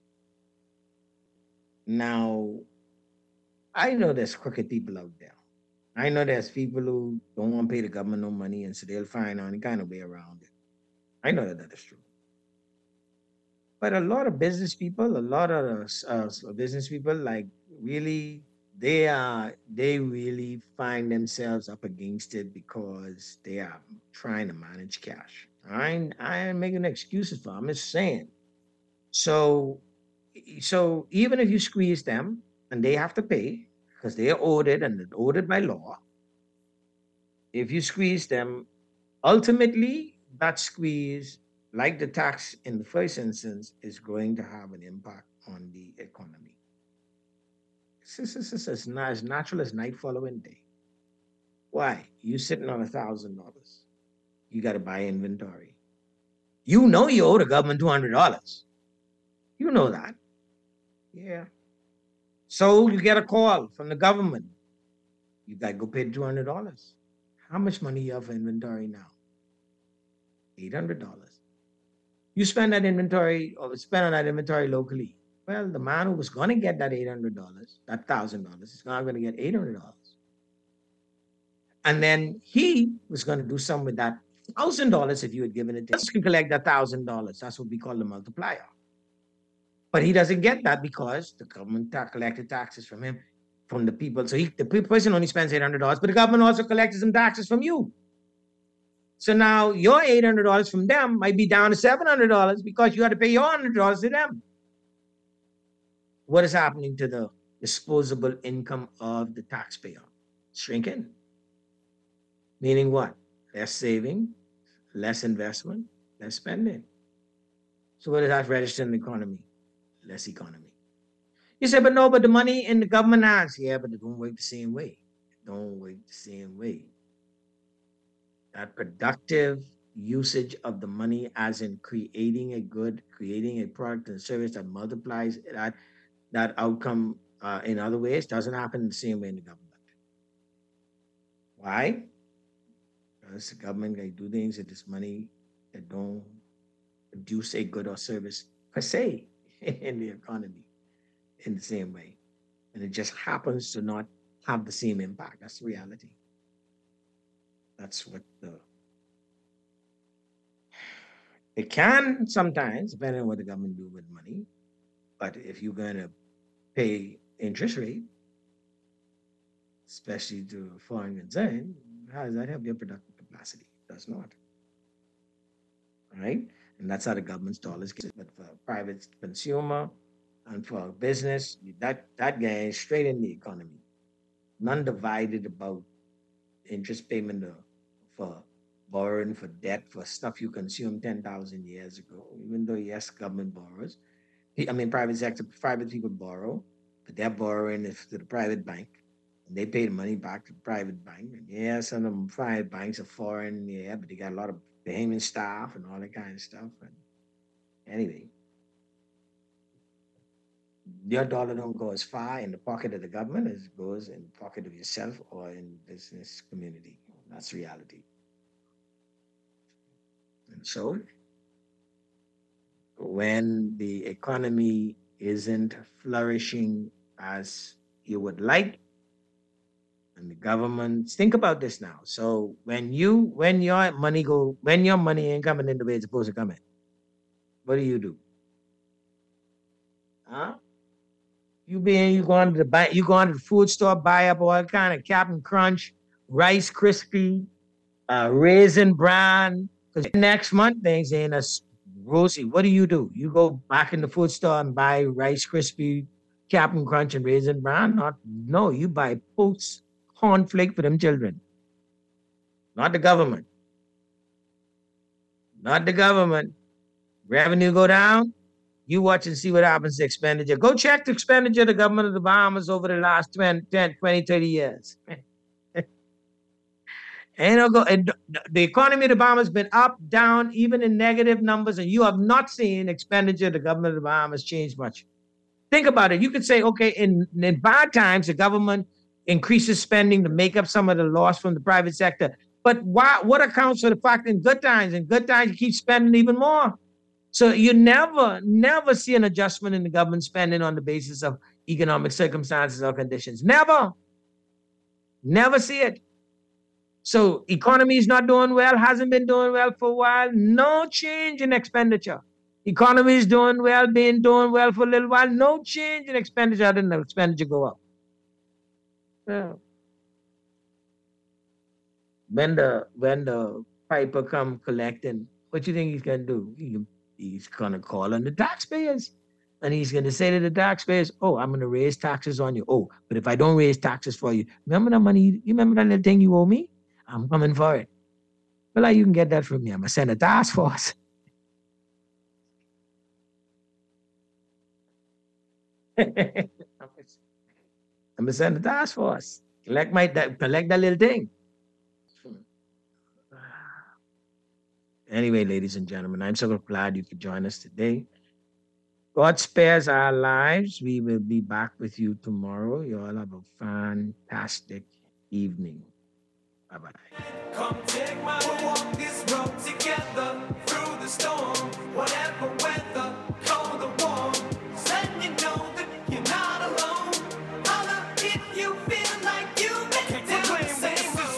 Now, I know there's crooked people out there. I know there's people who don't want to pay the government no money, and so they'll find any kind of way around it. I know that is true. But a lot of business people, like really they really find themselves up against it because they are trying to manage cash. I ain't making excuses for it. I'm just saying. So even if you squeeze them and they have to pay because they are ordered and they're ordered by law, if you squeeze them, ultimately that squeeze, like the tax in the first instance, is going to have an impact on the economy. It's as natural as night following day. Why? You sitting on $1,000. You got to buy inventory. You know you owe the government $200. You know that. Yeah. So you get a call from the government. You got to go pay the $200. How much money you have for inventory now? $800. You spend that inventory or spend on that inventory locally. Well, the man who was going to get that $800, that $1,000, is now going to get $800. And then he was going to do something with that $1,000 if you had given it to him. He can collect that $1,000. That's what we call the multiplier. But he doesn't get that because the government collected taxes from him, from the people. So the person only spends $800, but the government also collected some taxes from you. So now your $800 from them might be down to $700 because you had to pay your $100 to them. What is happening to the disposable income of the taxpayer? Shrinking. Meaning what? Less saving, less investment, less spending. So what does that register in the economy? Less economy. You say, but the money in the government hands. Yeah, but it don't work the same way. It don't work the same way. That productive usage of the money, as in creating a good, creating a product and service that multiplies that outcome in other ways, doesn't happen the same way in the government. Why? Because the government can do things with this money that don't produce a good or service per se in the economy in the same way. And it just happens to not have the same impact. That's the reality. That's what it can sometimes, depending on what the government do with money. But if you're going to pay interest rate, especially to foreign concern, how does that help your productive capacity? It does not. All right? And that's how the government's dollars get. But for private consumer and for business, that goes straight in the economy. None divided about interest payment for borrowing for debt for stuff you consumed 10,000 years ago. Even though, yes, government borrows. Private sector, private people borrow, but they're borrowing to the private bank. And they pay the money back to the private bank. And yeah, some of them private banks are foreign, yeah, but they got a lot of Bahamian staff and all that kind of stuff. And anyway, your dollar don't go as far in the pocket of the government as it goes in the pocket of yourself or in business community. That's reality. And so, when the economy isn't flourishing as you would like, and the government, think about this now. So when your money ain't coming in the way it's supposed to come in, what do? Huh? You go on to the food store, buy up all kind of Captain Crunch, Rice Krispie, Raisin Bran. Because next month things ain't as rosy. What do? You go back in the food store and buy Rice Krispie, Captain Crunch, and Raisin Bran? No, you buy Post cornflake for them children. Not the government. Not the government. Revenue go down. You watch and see what happens to expenditure. Go check the expenditure of the government of the Bahamas over the last 10, 20, 30 years. The economy of the Bahamas has been up, down, even in negative numbers, and you have not seen expenditure of the government of the Bahamas change much. Think about it. You could say, okay, in bad times, the government increases spending to make up some of the loss from the private sector. But what accounts for the fact in good times? In good times, you keep spending even more. So you never see an adjustment in the government spending on the basis of economic circumstances or conditions. Never see it. So economy is not doing well, hasn't been doing well for a while. No change in expenditure. Economy is doing well, been doing well for a little while. No change in expenditure, other than the expenditure go up. Well, when the piper come collecting, what you think he's gonna do? He's gonna call on the taxpayers, and he's gonna say to the taxpayers, "Oh, I'm gonna raise taxes on you. Oh, but if I don't raise taxes for you, remember that money? You remember that little thing you owe me? I'm coming for it. Well, you can get that from me. I'm gonna send a task force." I'm gonna send a task force. Collect that little thing. Anyway, ladies and gentlemen, I'm so glad you could join us today. God spares our lives. We will be back with you tomorrow. You all have a fantastic evening. Bye-bye.
Come take my hand. We'll walk this road together through the storm. Whatever weather, cold or warm. Just letting you know that you're not alone. Holler if you feel like you've been down the same road.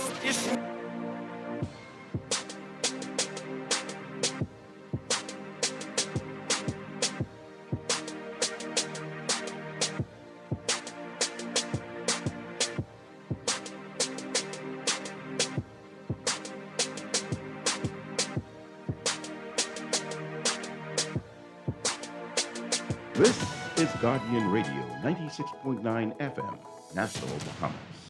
This is Guardian Radio, 96.9 FM, Nassau, Bahamas.